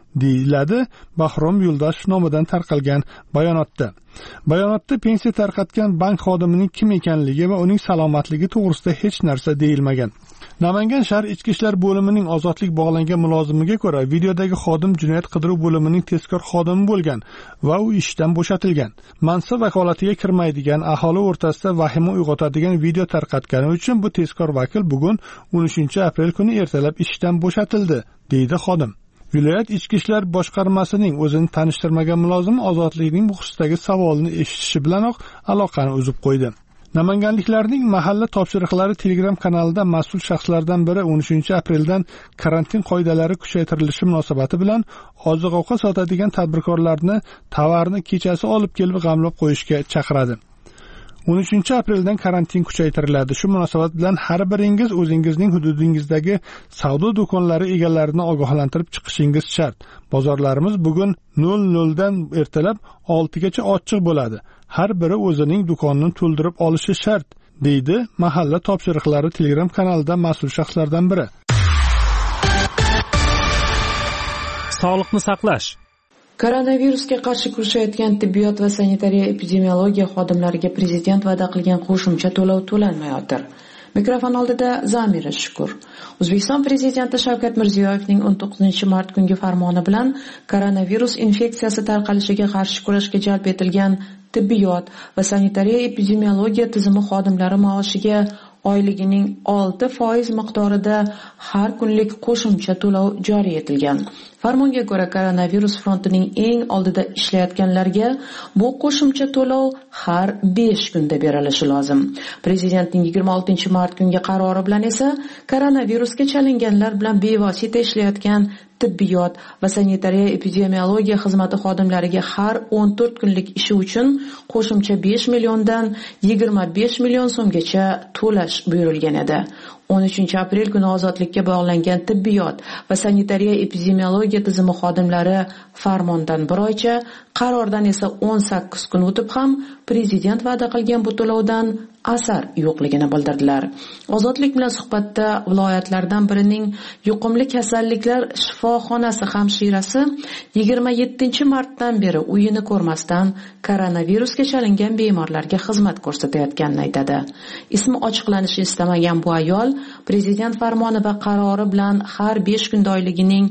deyiladi Bahrom Yo'ldoshev nomidan tarqalgan bayonotda. Bayonotda pensiya tarqatgan bank xodimining kim ekanligi va uning salomatligi to'g'risida hech narsa deyilmagan. Namangan shahar Ichki ishlar bo'limining ozodlik bog'langan mulozimiga ko'ra, videodagi xodim jinoyat qidiruv bo'limining tezkor xodimi bo'lgan va u ishdan bo'shatilgan. Mansab vakolatiga kirmaydigan, aholi o'rtasida vahima uyg'otadigan video tarqatgani uchun bu tezkor vakil bugun 13-aprel kuni ertalab ishdan bo'shatildi, deydi xodim. Viloyat ichki ishlar boshqarmasining o'zini tanishtirmagan mulozimi ozodlikning bu xususdagi savolini eshitishi bilanoq aloqani uzib qo'ydi. Namanganliklarning mahalla topshiriqlari Telegram kanalida mas'ul shaxslardan biri 13-apreldan karantin qoidalari kuchaytirilishi munosabati bilan oziq-ovqat sotadigan tadbirkorlarni tovarni kechasi olib kelib g'amlab qo'yishga chaqiradi. 13-apreldan karantin kuchaytiriladi. Shu munosabat bilan har biringiz o'zingizning hududingizdagi savdo do'konlari egalarini ogohlantirib chiqishingiz shart. Bozorlarimiz bugun 00 dan ertalab 6 gacha ochiq bo'ladi. Har biri o'zining do'konini to'ldirib olishi shart, deydi mahalla topshiriqlari Telegram kanalida mas'ul shaxslardan biri. Sog'liqni saqlash. Koronavirusga qarshi kurashayotgan tibbiyot va sanitariya epidemiologiya xodimlariga prezident va'da qilgan qo'shimcha to'lov to'lanmayotir. Mikrofon oldida Zamira Shukur. O'zbekiston prezidenti Shavkat Mirziyoyevning 19-mart kungi farmoni bilan koronavirus infeksiyasi tarqalishiga qarshi kurashga jalb etilgan tibbiyot va sanitariya epidemiologiya tizimi xodimlari maoshiga oyligining 6% miqdorida har kunlik qo'shimcha to'lov joriy etilgan. Farmonga ko'ra, koronavirus frontining eng oldida ishlayotganlarga bu qo'shimcha to'lov har 5 kunda berilishi lozim. Prezidentning 26-mart kungi qarori bilan esa koronavirusga chalinganlar bilan bevosita ishlayotgan tibbiyot va sanitariya epidemiologiya xizmati xodimlariga har 14 kunlik ishi uchun qo'shimcha 5 milliondan 25 million so'mgacha to'lash buyurilgan edi. 13-aprel kuni ozodlikka bog'langan tibbiyot va sanitariya epidemiologiya tizimi xodimlari farmondan bir oycha, qarordan esa 18 kun o'tib ham prezident va'da qilgan bu to'lovdan asar yo'qligini bildirdilar. Ozodlik bilan suhbatda viloyatlardan birining yuqumli kasalliklar shifoxonasi hamshirasi 27-martdan beri uyini ko'rmasdan koronavirusga chalingan bemorlarga xizmat ko'rsatayotganini aytadi. Ismi ochiqlanishini istamagan bu ayol prezident farmoni va qarori bilan har 5 kunda oyligining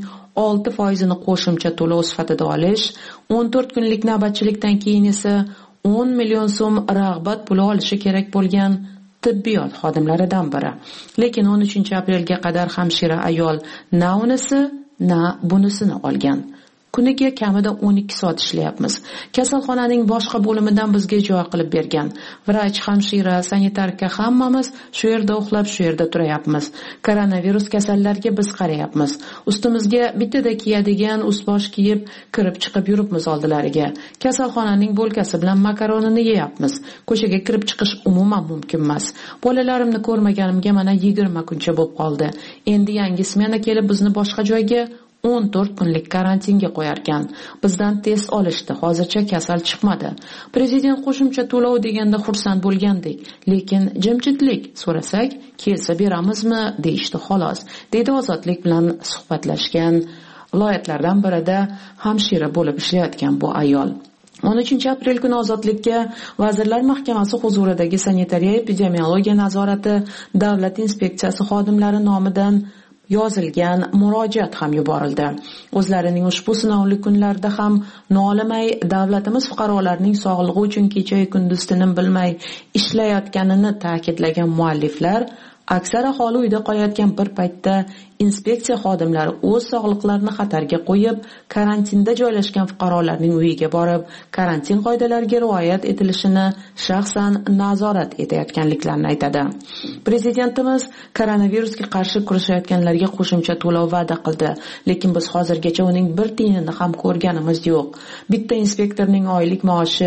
6%ni qo'shimcha to'lov sifatida olish, 14 kunlik navbatchilikdan keyin esa 10 million so'm rag'bat puli olishi kerak bo'lgan tibbiyot xodimlaridan biri. Lekin 13-aprelga qadar hamshira ayol na unisi, na bunisini olgan. Kuniga kamida 12 soat ishlayapmiz. Kasalxonaning boshqa bo'limidan bizga joy qilib bergan. Vrach, hamshira, sanitarka hammamiz shu yerda uxlab, shu yerda turayapmiz. Koronavirus kasallarga biz qarayapmiz. Ustimizga bittada kiyadigan ust-bosh kiyib, kirib chiqib yuribmiz oldilariga. Kasalxonaning bo'lkasi bilan makaronini yeyapmiz. Ko'chaga kirib chiqish umuman mumkin emas. Bolalarimni ko'rmaganimga mana 20 kuncha bo'lib qoldi. Endi yangi smena kelib bizni boshqa joyga 14 kunlik karantinga qo'yarkan. Bizdan test olishdi, hozircha kasal chiqmadi. Prezident qo'shimcha to'lov deganda xursand bo'lgandik, lekin jimjitlik so'rasak, kelsa beramizmi deyishdi xolos, deydi ozodlik bilan suhbatlashgan viloyatlardan birida hamshira bo'lib ishlayotgan bu ayol. 13-aprel kuni ozodlikka Vazirlar Mahkamasi huzuridagi sanitariya epidemiologiya nazorati davlat inspeksiyasi xodimlari nomidan yozilgan murojaat ham yuborildi. O'zlarining ushbu sinovli kunlarda ham nolimay davlatimiz fuqarolarining sog'lig'i uchun kecha-yu kunduz tinim bilmay ishlayotganini ta'kidlagan mualliflar aksar aholi uyda qolayotgan bir paytda inspeksiya xodimlari o'z sog'liqlarini xatarga qo'yib, karantinda joylashgan fuqarolarning uyiga borib, karantin qoidalariga rioyat etilishini shaxsan nazorat etayotganliklarini aytadi. Prezidentimiz koronavirusga qarshi kurashayotganlarga qo'shimcha to'lov va'da qildi, lekin biz hozirgacha uning bir tiyinini ham ko'rganimiz yo'q. Bitta inspektorning oylik maoshi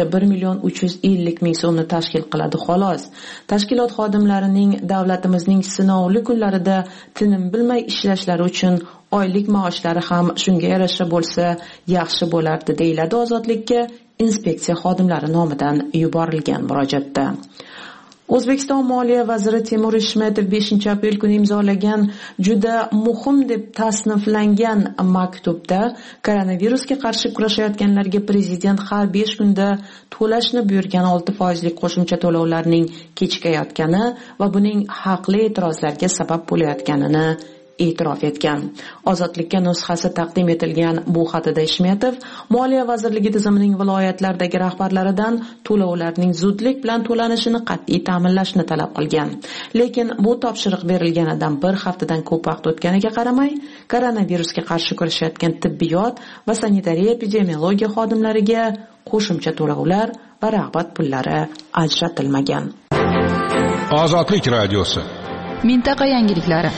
1.350.000 so'mni tashkil qiladi xolos. Tashkilot xodimlarining davlatimizning sinovli kunlarida tinim bilmay ishlashlari uchun oylik maoshlari ham shunga yarasha bo'lsa yaxshi bo'lardi, deyiladi ozodlikka inspeksiya xodimlari nomidan yuborilgan murojaatda. O'zbekiston Moliya vaziri Temur Ishmetov 5-aprel kuni imzolagan juda muhim deb tasniflangan maktubda koronavirusga qarshi kurashayotganlarga prezident har 5 kunda to'lashni buyurgan 6% qo'shimcha to'lovlarning kechikayotgani va buning haqli e'tirozlarga sabab bo'layotganini e'tirof etgan. Ozodlikka nusxasi taqdim etilgan bu xatida Ishmetov Moliya vazirligi tizimining viloyatlardagi rahbarlaridan to'lovlarning zudlik bilan to'lanishini qat'iy ta'minlashni talab qilgan. Lekin bu topshiriq berilganidan bir haftadan ko'p vaqt o'tganiga qaramay, koronavirusga qarshi kurashayotgan tibbiyot va sanitariya epidemiologiya xodimlariga qo'shimcha to'lovlar va rag'bat pullari ajratilmagan. Ozodlik radiosi. Mintaqa yangiliklari.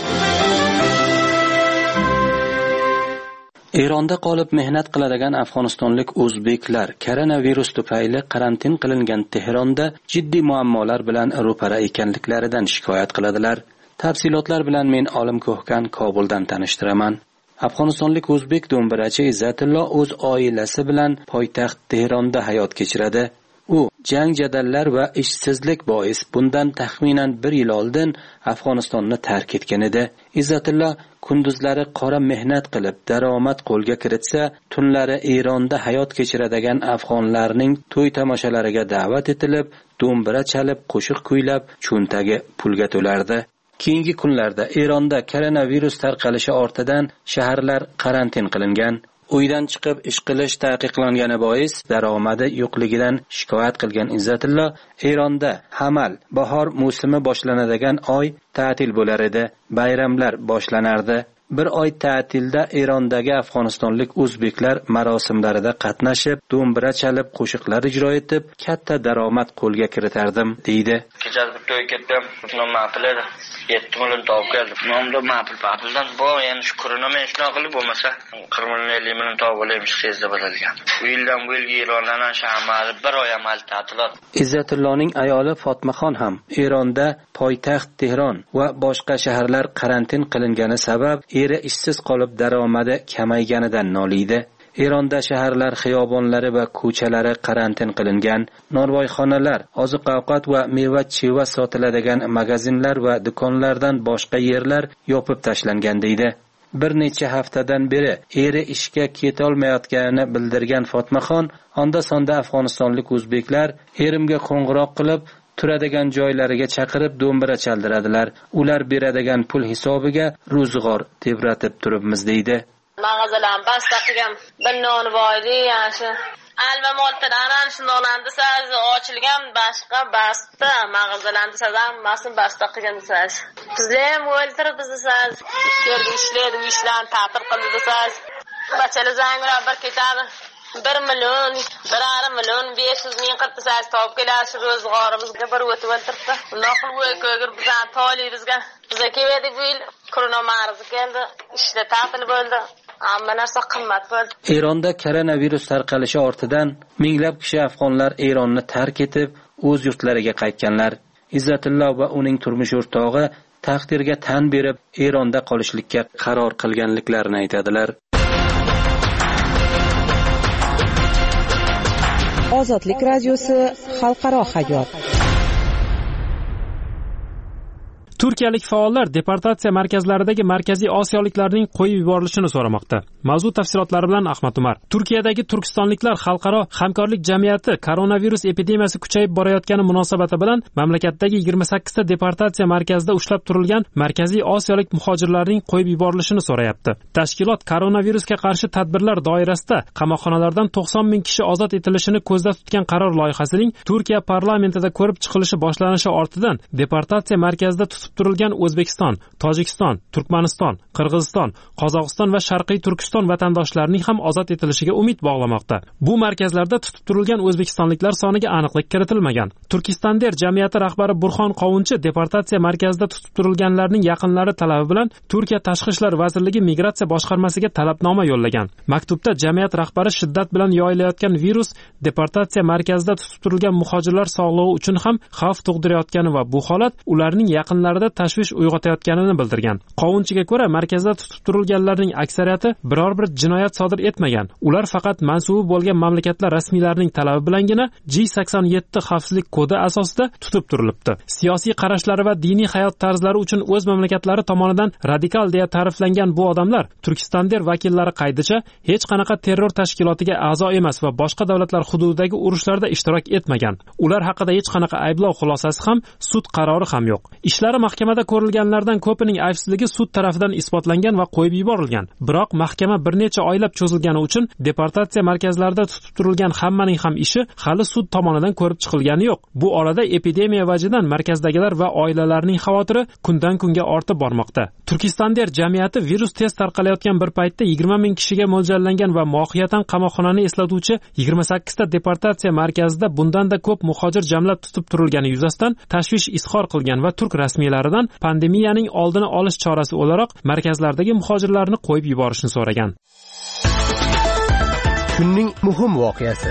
Eronda qolib mehnat qiladigan afg'onistonlik o'zbeklar koronavirus tufayli karantin qilingan Tehronda jiddiy muammolar bilan ro'para ekanliklaridan shikoyat qiladilar. Tafsilotlar bilan men Olim Ko'hkan Kobuldan tanishtiraman. Afg'onistonlik o'zbek do'mbirachi Izzatullo o'z oilasi bilan poytaxt Tehronda hayot kechiradi. U jang jadallar va ishsizlik bois bundan taxminan 1 yil oldin Afg'onistonni tark etgan edi. Izzatullo kunduzlari qora mehnat qilib daromad qo'lga kiritsa, tunlari Eronda hayot kechiradigan afg'onlarning to'y tomoshalariga da'vat etilib, do'mbira chalib, qo'shiq kuylab, cho'ntagi pulga to'lardi. Keyingi kunlarda Eronda koronavirus tarqalishi ortidan shaharlar karantin qilingan. Uydan chiqib ish qilish taqiqlangani bois daromadi yo'qligidan shikoyat qilgan Izzatullo Eronda hamal bahor mavsumi boshlanadigan oy ta'til bo'lar edi, bayramlar boshlanardi. Bir oy ta'tilda Erondagi afg'onistonlik o'zbeklar marosimlarida qatnashib, do'mbira chalib, qo'shiqlar ijro etib, katta daromad qo'lga kiritardim, deydi. Kecha bir to'y ketdim, ma'qul 7 million topib keldim. Nomda ma'qul papildan bu endi shukrona men shuna qilib bo'lmasa 40 million 50 million topib olaymiz sezda bo'ladigan. Bu yildan bu yilga Erondan shaharlar bir oy amal ta'tilot. Izzatulloning ayoli Fatmaxon ham Eronda poytaxt Tehron va boshqa shaharlar karantin qilingani sabab eri ishsiz qolib daromadi kamayganidan noliydi. Eronda shaharlar xiyobonlari va ko'chalari karantin qilingan, norvoyxonalar, oziq-ovqat va meva-cheva sotiladigan magazinlar va do'konlardan boshqa yerlar yopib tashlangan deydi. Bir necha haftadan beri eri ishga ketolmayotganini bildirgan Fatmaxon, onda-sonda afg'onistonlik o'zbeklar erimga qo'ng'iroq qilib, turadigan joylariga chaqirib do'mbira chaldiradilar. Ular beradigan pul hisobiga ro'zg'or tebratib turibmiz deydi. Mağazalar basta qilgan bir non voydi yaxshi. Alma moltadan shundoqlandi siz ochilgan boshqa basta mağazalarni sizdan mas'ul basta qilgan siz. Bizlar o'ltirib siz ishlaydi, ishlarni ta'til qildi siz. Bachalar zangra bir ketadi. 1 million, 1,5 million 500 ming qilib topib kelasiz ro'zg'orimizga bir o'tib o'ltiribdi. Naql o'yko'gir bizdan toli bizga keldi bu yil koronavirus keldi, ishda ta'til bo'ldi. Hamma narsa qimmat bo'ldi. Eronda koronavirus tarqalishi ortidan minglab kishi afg'onlar Eronni tark etib, o'z yurtlariga qaytganlar. Izzatullo va uning turmush o'rtog'i taqdirga tan berib, Eronda qolishlikka qaror qilganliklarini aytadilar. Ozodlik radiosi xalqaro hayot. Turkiyalik faollar deportatsiya markazlaridagi markaziy osiyoliklarning qo'yib yuborilishini so'ramoqda. Mavzu tafsilotlari bilan Ahmad Umar. Turkiyadagi turkistonliklar xalqaro hamkorlik jamiyati koronavirus epidemiyasi kuchayib borayotgani munosabati bilan mamlakatdagi 28 ta deportatsiya markazida ushlab turilgan markaziy osiyolik muhojirlarning qo'yib yuborilishini so'rayapti. Tashkilot koronavirusga qarshi tadbirlar doirasida qamoqxonalardan 90 ming kishi ozod etilishini ko'zda tutgan qaror loyihasining Turkiya parlamentida ko'rib chiqilishi boshlanishi ortidan deportatsiya markazida tutib turilgan O'zbekiston, Tojikiston, Turkmaniston, Qirg'iziston, Qozog'iston va Sharqiy Turkiston vatandoshlarining ham ozod etilishiga umid bog'lamoqda. Bu markazlarda tutib turilgan o'zbekistonliklar soniga aniqlik kiritilmagan. Turkistander jamiyati rahbari Burxon Qovunchi deportatsiya markazida tutib turilganlarning yaqinlari talabi bilan Turkiya Tashqi ishlar vazirligi migratsiya boshqarmasiga talabnoma yo'llagan. Maktubda jamiyat rahbari shiddat bilan yoyilayotgan virus deportatsiya markazida tutib turilgan muhojirlar sog'lig'i uchun ham xavf tug'dirayotgani va bu holat ularning yaqinlarida masalada tashvish uyg'otayotganini bildirgan. Qovunchiga ko'ra, markazda tutib turilganlarning aksariyati biror bir jinoyat sodir etmagan. Ular faqat mansubi bo'lgan mamlakatlar rasmiylarining talabi bilangina G87 xavfsizlik kodi asosida tutib turilibdi. Siyosiy qarashlari va diniy hayot tarzlari uchun o'z mamlakatlari tomonidan radikal deya ta'riflangan bu odamlar Turkistonda vakillari qaydicha hech qanaqa terror tashkilotiga a'zo emas va boshqa davlatlar hududidagi urushlarda ishtirok etmagan. Ular haqida hech qanaqa ayblov xulosasi ham, sud qarori ham yo'q. Ishlari mahkamada ko'rilganlardan ko'pining aybsizligi sud tarafidan isbotlangan va qo'yib yuborilgan. Biroq mahkama bir necha oylab cho'zilgani uchun deportatsiya markazlarida tutib turilgan hammaning ham ishi hali sud tomonidan ko'rib chiqilgani yo'q. Bu orada epidemiya vajidan markazdagilar va oilalarining xavotiri kundan kunga ortib bormoqda. Turkistonda jamiyati virus tez tarqalayotgan bir paytda 20 ming kishiga mo'ljallangan va mohiyatan qamoqxonani eslatuvchi 28 ta deportatsiya markazida bundan-da ko'p muhojir jamlab tutib turilgani yuzasidan tashvish izhor qilgan va turk rasmiylaridan pandemiyaning oldini olish chorasi o'laroq markazlardagi muhojirlarni qo'yib yuborishni so'ragan. Kunning muhim voqeasi.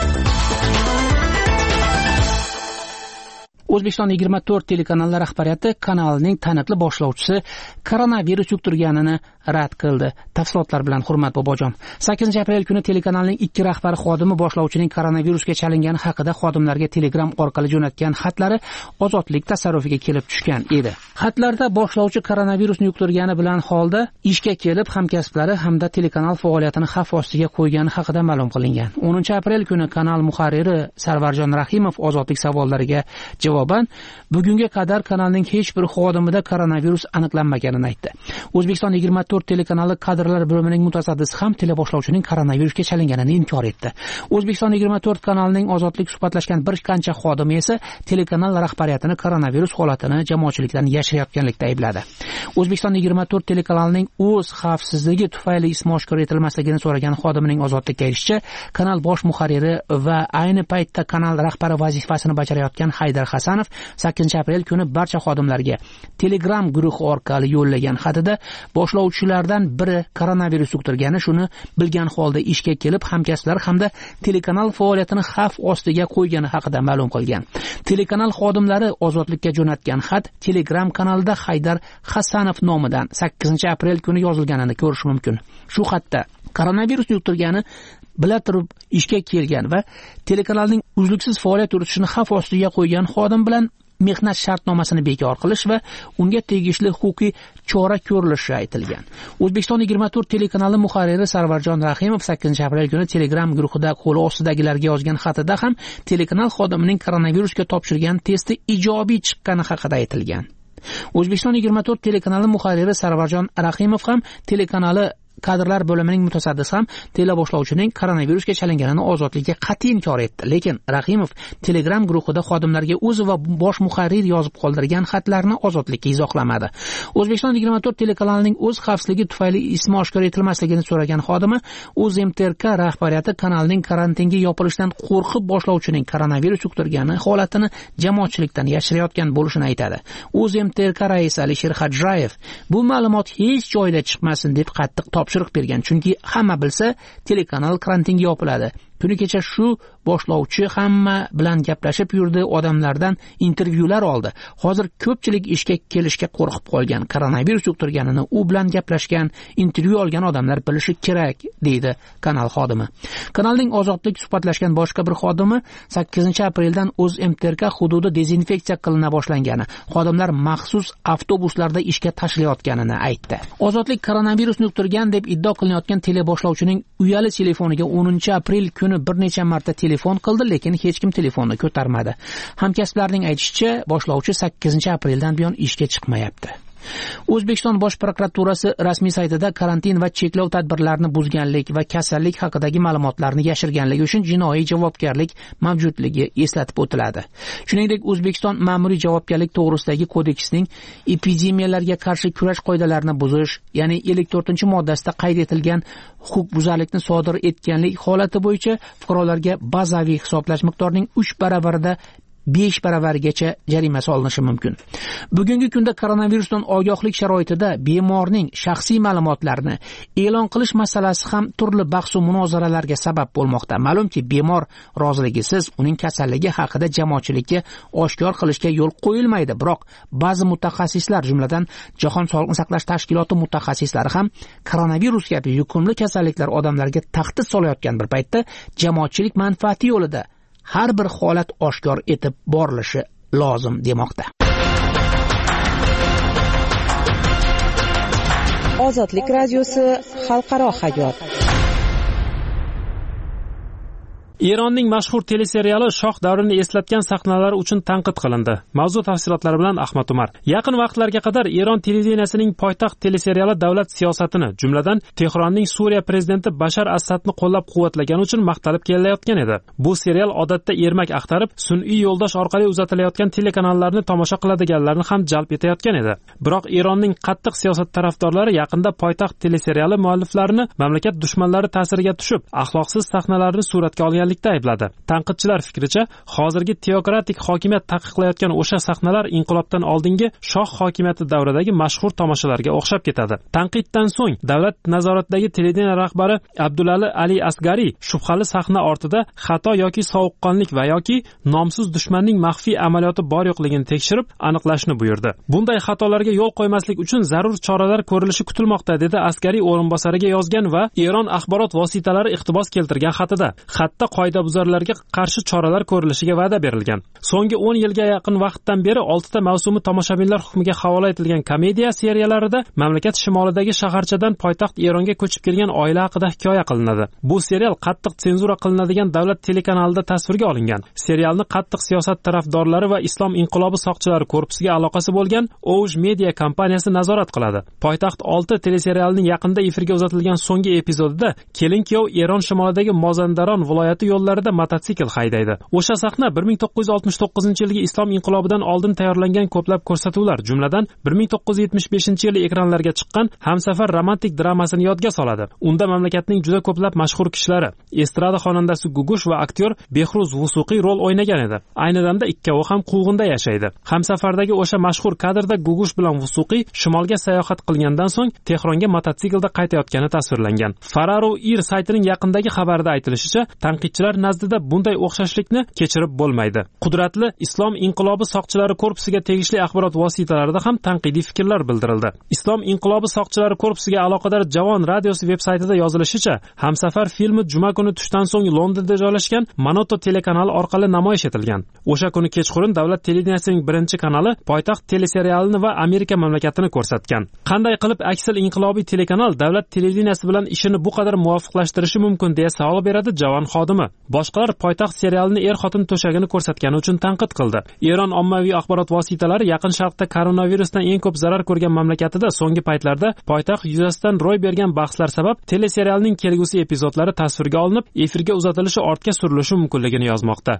O'zbekiston 24 telekanali rahbariyati kanalning taniqli boshlovchisi koronavirus yuqtirganini rad qildi. Tafsilotlar bilan Hurmat Bobojon. 8-aprel kuni telekanalning 2 rahbari xodimi boshlovchining koronavirusga chalingani haqida xodimlarga Telegram orqali jo'natgan xatlari ozodlik tasarrufiga kelib tushgan edi. Xatlarda boshlovchi koronavirusni yuqtirgani bilan holda ishga kelib hamkasblari hamda telekanal faoliyatini xavf ostiga qo'ygani haqida ma'lum qilingan. 10-aprel kuni kanal muharriri Sarvarjon Rahimov ozodlik savollariga javoban bugunga qadar kanalning hech bir xodimida koronavirus aniqlanmaganini aytdi. O'zbekiston 24 telekanali kadrlar bo'limining mutasaddisi ham teleboshlovchining koronavirusga chalinganini inkor etdi. O'zbekiston 24 kanalining ozodlik suhbatlashgan bir qancha xodimi esa telekanal rahbariyatini koronavirus holatini jamoatchilikdan yashirayotganlikda aybladi. O'zbekiston 24 telekanalining o'z xavfsizligi tufayli ismi oshkor etilmasligini so'ragan xodimining ozodlikka erishicha, kanal bosh muharriri va ayni paytda kanal rahbari vazifasini bajarayotgan Haydar Hasanov 8-aprel kuni barcha xodimlarga Telegram guruhi orqali yo'llagan xatida boshlovchilardan biri koronavirus yuqtirgani, shuni bilgan holda ishga kelib hamkasblar hamda telekanal faoliyatini xavf ostiga qo'ygani haqida ma'lum qilgan. Telekanal xodimlari ozodlikka jo'natgan xat Telegram kanalida Haydar Hasanov nomidan 8-aprel kuni yozilganini ko'rish mumkin. Shu xatda koronavirus yuqtirgani bila turib ishga kelgan va telekanalning uzluksiz faoliyat yuritishini xavf ostiga qo'ygan xodim bilan mehnat shartnomasini bekor qilish va unga tegishli huquqiy chora ko'rilishi aytilgan. O'zbekiston 24 telekanali muharriri Sarvarjon Rahimov 8-aprel kuni Telegram guruhida qo'li ostidagilarga yozgan xatida ham telekanal xodimining koronavirusga topshirgan testi ijobiy chiqqani haqida aytilgan. O'zbekiston 24 telekanali muharriri Sarvarjon Rahimov ham telekanali kadrlar bo'limining mutasaddisi ham teleboshlovchining koronavirusga chalinganini ozodlikka qat'iy inkor etdi. Lekin Rahimov Telegram guruhida xodimlarga o'zi va bosh muharrir yozib qoldirgan xatlarni ozodlikka izohlamadi. O'zbekiston 24 telekanalining o'z xavfsizligi tufayli ismi oshkor etilmasligini so'ragan xodimi O'zMTRK rahbariyati kanalning karantinga yopilishidan qo'rqib boshlovchining koronavirus yuqtirgani holatini jamoatchilikdan yashirayotgan bo'lishini aytadi. O'zMTRK raisi Alisher Hajrayev bu ma'lumot hech joyda chiqmasin deb qattiq topshiriq bergan, chunki hamma bilsa telekanal karantinga yopiladi. Kuni kecha shu boshlovchi hamma bilan gaplashib yurdi, odamlardan intervyular oldi. Hozir ko'pchilik ishga kelishga qo'rqib qolgan, koronavirus yuqtirganini u bilan gaplashgan, intervyu olgan odamlar bilishi kerak, deydi kanal xodimi. Kanalning ozodlik suhbatlashgan boshqa bir xodimi 8-apreldan O'zMTRK hududi dezinfeksiya qilina boshlangani, xodimlar maxsus avtobuslarda ishga tashilayotganini aytdi. Ozodlik koronavirusni yuqtirgan deb iddio qilinayotgan teleboshlovchining uyali telefoniga 10-aprel kuni bir necha marta telefon qildi, lekin hech kim telefonni ko'tarmadi. Hamkasblarning aytishicha, boshlovchi 8-apreldan buyon ishga chiqmayapti. O'zbekiston Bosh prokuraturasi rasmiy saytida karantin va cheklov tadbirlarini buzganlik va kasallik haqidagi ma'lumotlarni yashirganligi uchun jinoiy javobgarlik mavjudligi eslatib o'tiladi. Shuningdek, O'zbekiston ma'muriy javobgarlik to'g'risidagi kodeksining epidemiyalarga qarshi kurash qoidalarini buzish, ya'ni 54-moddasida qayd etilgan huquqbuzarlikni sodir etganlik holati bo'yicha fuqarolarga bazaviy hisoblash miqdorining 3 baravarida 5 baravarigacha jarima solinishi mumkin. Bugungi kunda koronavirusdan ogohlik sharoitida bemorning shaxsiy ma'lumotlarini e'lon qilish masalasi ham turli bahs va munozaralarga sabab bo'lmoqda. Ma'lumki, bemor roziligisiz uning kasalligi haqida jamoatchilikka oshkor qilishga yo'l qo'yilmaydi. Biroq ba'zi mutaxassislar, jumladan Jahon Sog'liqni saqlash tashkiloti mutaxassislari ham koronavirus kabi yuqumli kasalliklar odamlarga tahdid solayotgan bir paytda jamoatchilik manfaati yo'lida har bir holat oshkor etib borilishi lozim demoqda. Ozodlik radiosi xalqaro hayot. Eronning mashhur teleseriali Shoh davrini eslatgan sahnalari uchun tanqid qilindi. Mavzu tafsilotlari bilan Ahmad Umar. Yaqin vaqtlarga qadar Eron televideniyasining poytaxt teleseriali davlat siyosatini, jumladan Tehronning Suriya prezidenti Bashar Asadni qo'llab-quvvatlagani uchun maqtalib kelayotgan edi. Bu serial odatda ermak axtarib, sun'iy yo'ldosh orqali uzatilayotgan telekanallarni tomosha qiladiganlarni ham jalb etayotgan edi. Biroq Eronning qattiq siyosat tarafdorlari yaqinda poytaxt teleseriali mualliflarini mamlakat dushmanlari ta'siriga tushib, axloqsiz sahnalarni suratga olgan aybladi. Tanqidchilar fikricha, hozirgi teokratik hokimiyat taqiqlayotgan o'sha sahnalar inqilobdan oldingi shoh hokimiyati davridagi mashhur tomoshalarga o'xshab ketadi. Tanqiddan so'ng davlat nazoratidagi televideniya rahbari Abdulali Ali Asgari shubhali sahna ortida xato yoki sovuqqonlik va yoki nomsiz dushmanning maxfiy amaliyoti bor yo'qligini tekshirib, aniqlashni buyurdi. Bunday xatolarga yo'l qo'ymaslik uchun zarur choralar ko'rilishi kutilmoqda, dedi Asgari o'rinbosariga yozgan va Eron axborot vositalari iqtibos keltirgan xatida. Xatda qoidabuzarlarga qarshi choralar ko'rilishiga va'da berilgan. So'nggi 10 yilga yaqin vaqtdan beri 6 ta mavsumi tomoshabinlar hukmiga havola etilgan komediya seriallarida mamlakat shimolidagi shaharchadan poytaxt Eronga ko'chib kelgan oila haqida hikoya qilinadi. Bu serial qattiq senzura qilinadigan davlat telekanalida tasvirga olingan. Serialni qattiq siyosat tarafdorlari va Islom inqilobi soqchilari korpusiga aloqasi bo'lgan Ouj Media kompaniyasi nazorat qiladi. Poytaxt 6 teleserialining yaqinda efirga uzatilgan so'nggi epizodida kelin-kuyov Eron shimolidagi Mozandaron viloyati yo'llarida mototsikl haydaydi. O'sha sahna 1969-yilgi Islom inqilobidan oldin tayyorlangan ko'plab ko'rsatuvlar, jumladan 1975-yili ekranlarga chiqqan Hamsafar romantik dramasini yodga soladi. Unda mamlakatning juda ko'plab mashhur kishilari, estrada xonandasi Gugush va aktyor Behruz Vusuqiy rol o'ynagan edi. Ayni damda ikkovi ham quvg'inda yashaydi. Hamsafardagi o'sha mashhur kadrda Gugush bilan Vusuqiy shimolga sayohat qilgandan so'ng Tehronga mototsiklda qaytayotgani tasvirlangan. Fararo Ir saytining yaqindagi xabarida aytilishicha, tanqidchilar nazdida bunday o'xshashlikni kechirib bo'lmaydi. Qudratli Islom inqilobi soqchilari korpusiga tegishli axborot vositalarida ham tanqidiy fikrlar bildirildi. Islom inqilobi soqchilari korpusiga aloqador Javon radiosi veb-saytida yozilishicha, Hamsafar filmi juma kuni tushdan so'ng Londonda joylashgan Manoto telekanali orqali namoyish etilgan. O'sha kuni kechqurun davlat televideniyasining birinchi kanali poytaxt teleserialini va Amerika mamlakatini ko'rsatgan. Qanday qilib aksal inqilobiy telekanal davlat televideniyasi bilan ishini bu qadar muvofiqlashtirishi mumkin deya savol beradi Javon xodimi. Boshqalar poytaxt serialini er-xotin to'shagini ko'rsatgani uchun tanqid qildi. Eron ommaviy axborot vositalari Yaqin Sharqda koronavirusdan eng ko'p zarar ko'rgan mamlakatida so'nggi paytlarda poytaxt yuzasidan ro'y bergan bahslar sabab teleserialning kelgusi epizodlari tasvirga olinib, efirga uzatilishi ortga surilishi mumkinligini yozmoqda.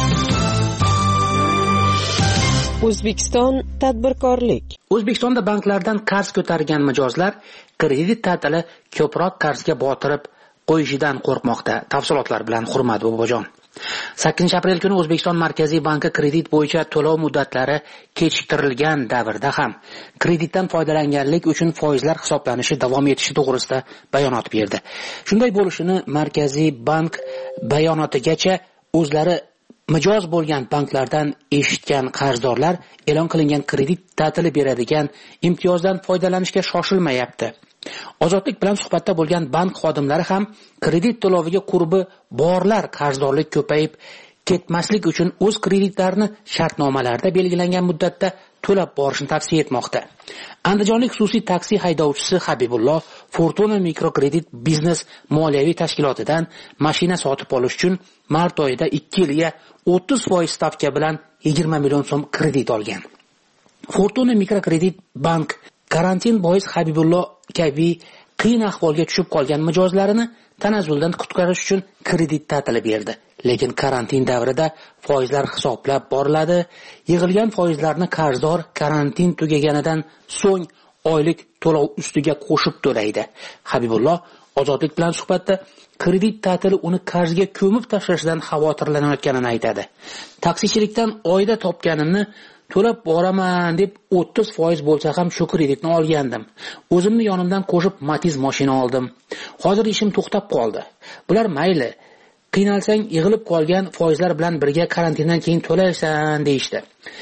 O'zbekiston tadbirkorlik. O'zbekistonda banklardan qarz ko'targan mijozlar kredit ta'tili ko'proq qarzga botirib qo'yishidan qo'rqmoqda. Tafsilotlar bilan Hurmat Bobojon. 8-aprel kuni O'zbekiston Markaziy banki kredit bo'yicha to'lov muddatlari kechiktirilgan davrda ham kreditdan foydalanganlik uchun foizlar hisoblanishi davom etishi to'g'risida bayonot berdi. Shunday bo'lishini Markaziy bank bayonotigacha o'zlari mijoz bo'lgan banklardan eshitgan qarzdorlar e'lon qilingan kredit ta'tili beradigan imtiyozdan foydalanishga shoshilmayapti. Ozodlik bilan suhbatda bo'lgan bank xodimlari ham kredit to'loviga qurbi borlar qarzdorlik ko'payib ketmaslik uchun o'z kreditlarini shartnomalarda belgilangan muddatda to'lab borishni tavsiya etmoqda. Andijonlik xususiy taksi haydovchisi Habibulloh Fortuna mikrokredit biznes moliyaviy tashkilotidan mashina sotib olish uchun mart oyida 2 yilga 30% stavka bilan 20 million so'm kredit olgan. Fortuna mikrokredit bank karantin bois Habibulloh kabi qiyin ahvolga tushib qolgan mijozlarini tanazzuldan qutqarish uchun kredit ta'tili berdi. Lekin karantin davrida foizlar hisoblab boriladi. Yig'ilgan foizlarni qarzdor karantin tugaganidan so'ng oylik to'lov ustiga qo'shib to'laydi. Habibulloh Ozodlik bilan suhbatda kredit ta'tili uni qarzga ko'mib tashlashdan xavotirlanayotganini aytadi. Taksichilikdan oyda topganimni to'lab boraman deb 30% bo'lsa ham shu kreditni olgandim. O'zimni yonimdan qo'shib Matiz mashina oldim. Hozir ishim to'xtab qoldi. Bular mayli, qiynalsang yig'ilib qolgan foizlar bilan birga karantindan keyin to'laysan deyishdi.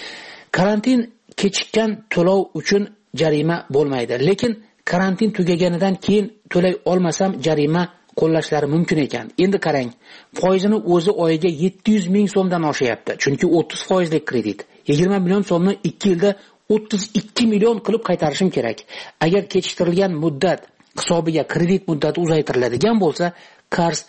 Karantin kechikkan to'lov uchun jarima bo'lmaydi, lekin karantin tugaganidan keyin to'lay olmasam jarima qo'llashlari mumkin ekan. Endi qarang, foizini o'zi oyiga 700 ming so'mdan oshyapti, chunki 30% lik kredit. 20 million so'mni 2 yilda 32 million qilib qaytarishim kerak. Agar kechiktirilgan muddat hisobiga kredit muddati uzaytiriladigan bo'lsa, qarz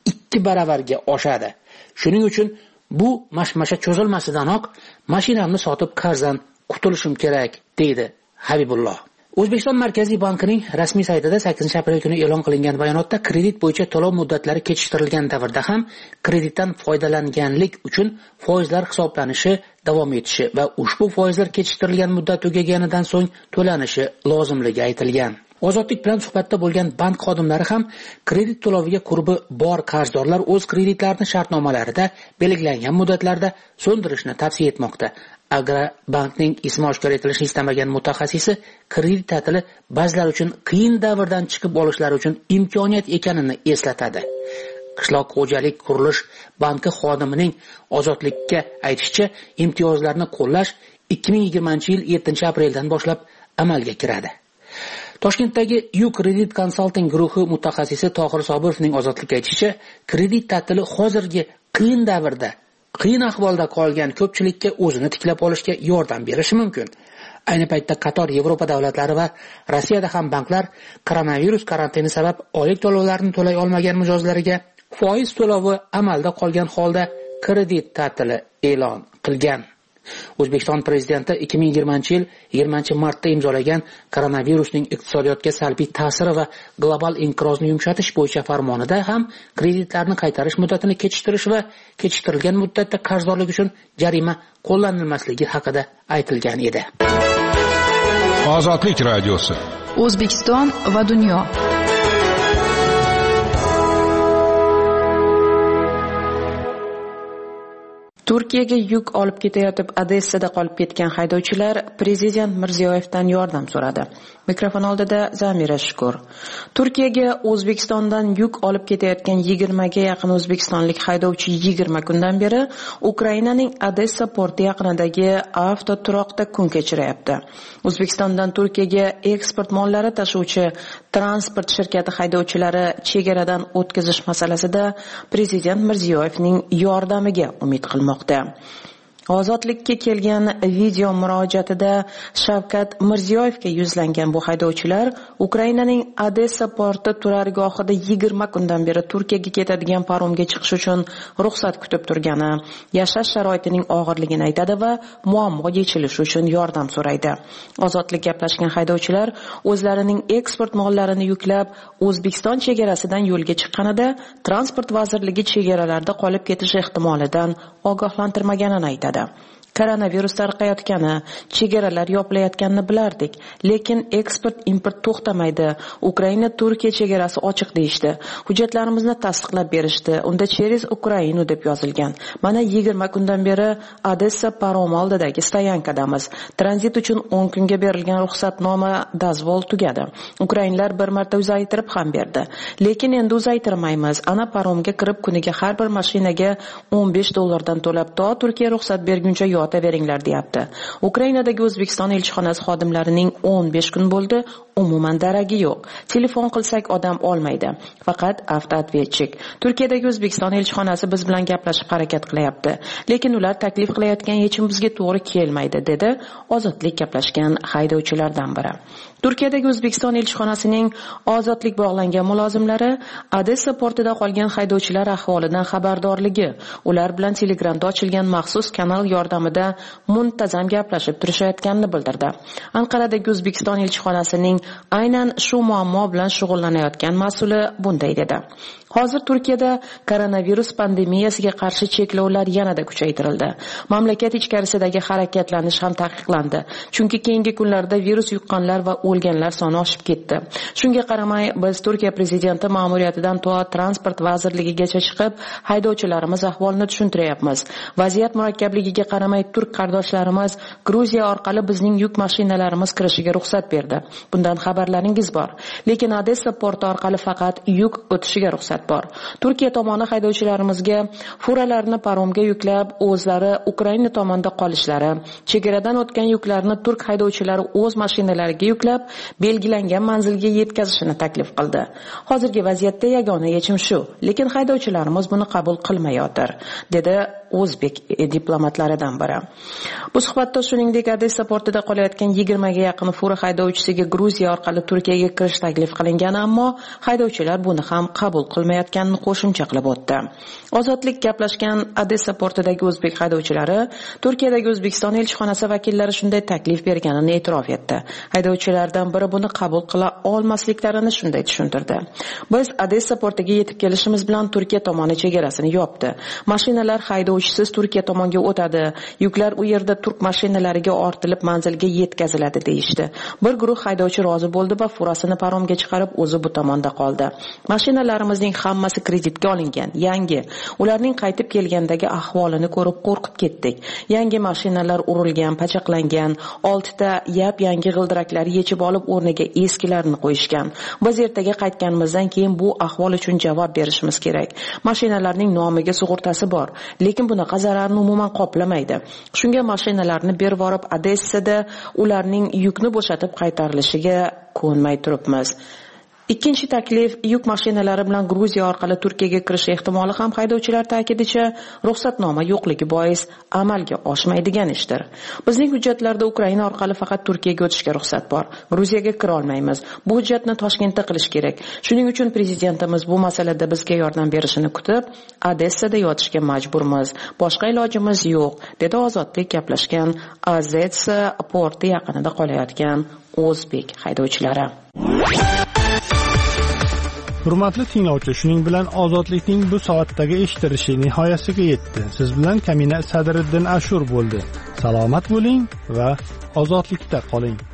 2 baravarga oshadi. Shuning uchun bu mashmasha cho'zilmasidanoq mashinamni sotib qarzdan qutulishim kerak, deydi Habibulloh. O'zbekiston Markaziy bankining rasmiy saytida 8-aprel kuni e'lon qilingan bayonotda kredit bo'yicha to'lov muddatlari kechiktirilgan davrda ham kreditdan foydalanganlik uchun foizlar hisoblanishi davom etishi va ushbu foizlar kechiktirilgan muddat tugaganidan so'ng to'lanishi lozimligi aytilgan. Ozodlik bilan suhbatda bo'lgan bank xodimlari ham kredit to'loviga qurbi bor qarzdorlar o'z kreditlarini shartnomalarida belgilangan muddatlarda so'ndirishni tavsiya etmoqda. Agrobankning ismi oshkor etilishini istamagan mutaxassisi kredit ta'tili ba'zilar uchun qiyin davrdan chiqib olishlari uchun imkoniyat ekanini eslatadi. Qishloq xo'jalik qurilish banki xodimining Ozodlikka aytishicha, imtiyozlarni qo'llash 2020-yil 7-apreldan boshlab amalga kiradi. Toshkentdagi U-Credit Consulting guruhi mutaxassisi Tohir Sobirovning Ozodlikka aytishicha, kredit ta'tili hozirgi qiyin davrda qiyin ahvolda qolgan ko'pchilikka o'zini tiklab olishga yordam berishi mumkin. Ayni paytda qator Yevropa davlatlari va Rossiyada ham banklar koronavirus karantini sabab oylik to'lovlarni to'lay olmagan mijozlariga foiz to'lovi amalda qolgan holda kredit ta'tili e'lon qilgan. O'zbekiston prezidenti 2020-yil 20-martda imzolagan koronavirusning iqtisodiyotga salbiy ta'siri va global inqirozni yumshatish bo'yicha farmonida ham kreditlarni qaytarish muddatini kechiktirish va kechiktirilgan muddatda qarzdorlik uchun jarima qo'llanilmasligi haqida aytilgan edi. Ozodlik radiosi. O'zbekiston va dunyo. Turkiyaga yuk olib ketayotib Odessada qolib ketgan haydovchilar prezident Mirziyoyevdan yordam so'radi. Mikrofon oldida Zamira Shukur. Turkiyaga O'zbekistondan yuk olib ketayotgan 20 ga yaqin o'zbekistonlik haydovchi 20 kundan beri Ukrainaning Odessa porti yaqinidagi avtoturoqda kun kechirayapti. O'zbekistondan Turkiyaga eksport mollari tashuvchi transport shirkati haydovchilari chegaradan o'tkazish masalasida prezident Mirziyoyevning yordamiga umid qilmoqda. Ozodlikka kelgan video murojaatida Shavkat Mirziyoyevga yuzlangan bu haydovchilar Ukrainaning Odessa porti turargohida 20 kundan beri Turkiyaga ketadigan paromga chiqish uchun ruxsat kutib turgani, yashash sharoitining og'irligini aytadi va muammo yechilishi uchun yordam so'raydi. Ozodlik gaplashgan haydovchilar o'zlarining eksport mollarini yuklab O'zbekiston chegarasidan yo'lga chiqqanida transport vazirligi chegaralarda qolib ketish ehtimolidan ogohlantirmaganini aytadi. Koronavirus tarqayotgani, chegaralar yopilayotganini bilardik, lekin eksport import to'xtamaydi. Ukraina Turkiya chegarasi ochiq deyishdi. Hujjatlarimizni tasdiqlab berishdi. Unda через Ukraina deb yozilgan. Mana 20 kundan beri Odessa parom oldidagi stoyankadamiz. Tranzit uchun 10 kunga berilgan ruxsatnoma dazvol tugadi. Ukrainlar bir marta uzaytirib ham berdi. Lekin endi uzaytirmaymiz. Ana paromga kirib kuniga har bir mashinaga $15 to'lab to Turkiya ruxsat berguncha yotaveringlar deyapti. Ukrainadagi O'zbekiston elchixonasi xodimlarining 15 kun bo'ldi, umuman daragi yo'q. Telefon qilsak odam olmaydi. Faqat avtoatvetchik. Turkiyadagi O'zbekiston elchixonasi biz bilan gaplashib harakat qilyapti. Lekin ular taklif qilayotgan yechim bizga to'g'ri kelmaydi, dedi Ozodlik gaplashgan haydovchilardan biri. Turkiyadagi O'zbekiston elchixonasining ozodlik bog'langan mulozimlari Odessa portida qolgan haydovchilar ahvolidan xabardorligi, ular bilan Telegramda ochilgan maxsus kanal yordamida muntazam gaplashib turishayotganini bildirdi. Anqaradagi O'zbekiston elchixonasining aynan shu muammo bilan shug'ullanayotgan mas'uli bunday dedi. Hozir Turkiyada koronavirus pandemiyasiga qarshi cheklovlar yanada kuchaytirildi. Mamlakat ichkarisidagi harakatlanish ham taqiqlandi. Chunki keyingi kunlarda virus yuqqanlar va o'lganlar soni oshib ketdi. Shunga qaramay, biz Turkiya prezidenti ma'muriyatidan to transport vazirligigacha chiqib, haydovchilarimiz ahvolini tushuntiryapmiz. Vaziyat murakkabligiga qaramay, turk qardoshlarimiz Gruziya orqali bizning yuk mashinalarimiz kirishiga ruxsat berdi. Bundan xabarlaringiz bor. Lekin Odessa porti orqali faqat yuk o'tishiga ruxsat bor. Turkiya tomoni haydovchilarimizga furalarni paromga yuklab, o'zlari Ukraina tomonda qolishlari, chegaradan o'tgan yuklarni turk haydovchilari o'z mashinalariga yuklab, belgilangan manzilga yetkazishini taklif qildi. Hozirgi vaziyatda yagona yechim shu, lekin haydovchilarimiz buni qabul qilmayotir, dedi o'zbek diplomatlaridan biri. Bu suhbatda shuningdek Odessa portida qolayotgan 20 ga yaqin fura haydovchisiga Gruziya orqali Turkiyaga kirish taklif qilingan, ammo haydovchilar buni ham qabul qilmayotganini qo'shimcha qilib o'tdi. Ozodlik gaplashgan Odessa portidagi o'zbek haydovchilari Turkiyadagi O'zbekiston elchixonasi vakillari shunday taklif berganini e'tirof etdi. Haydovchilardan biri buni qabul qila olmasliklarini shunday tushuntirdi. Biz Odessa portiga yetib kelishimiz bilan Turkiya tomoni chegarasini yopdi. Mashinalar haydovchisiz Turkiya tomonga o'tadi. Yuklar u yerda turk mashinalariga ortilib manzilga yetkaziladi deyishdi. Bir guruh haydovchi rozi bo'ldi va furasini paromga chiqarib o'zi bu tomonda qoldi. Mashinalarimizning hammasi kreditga olingan, yangi. Ularning qaytib kelgandagi ahvolini ko'rib qo'rqib ketdik. Yangi mashinalar urilgan, pachaqlangan, 6 ta yangi g'ildiraklar yechib olib o'rniga eskilarini qo'yishgan. Biz ertaga qaytganimizdan keyin bu ahvol uchun javob berishimiz kerak. Mashinalarning nomiga sug'urtasi bor, lekin bunaqa zararni umuman qoplamaydi. Shunga mashinalarni berib borib Odessada ularning yukni bo'shatib qaytarilishiga ko'nmay turibmiz. Ikkinchi taklif yuk mashinalari bilan Gruziya orqali Turkiyaga kirish ehtimoli ham haydovchilar ta'kidicha ruxsatnoma yo'qligi bois amalga oshmaydigan ishdir. Bizning hujjatlarda Ukraina orqali faqat Turkiyaga o'tishga ruxsat bor. Gruziyaga kira olmaymiz. Bu hujjatni Toshkentda qilish kerak. Shuning uchun prezidentimiz bu masalada bizga yordam berishini kutib, Odessada yotishga majburmiz. Boshqa ilojimiz yo'q, dedi ozodlik gaplashgan Odessa porti yaqinida qolayotgan o'zbek haydovchilari. Hurmatli tinglovchi, shuning bilan ozodlikning bu soatdagi eshitilishi nihoyasiga yetdi. Siz bilan Kamina Sadriddin Ashur bo'ldi. Salomat bo'ling va ozodlikda qoling.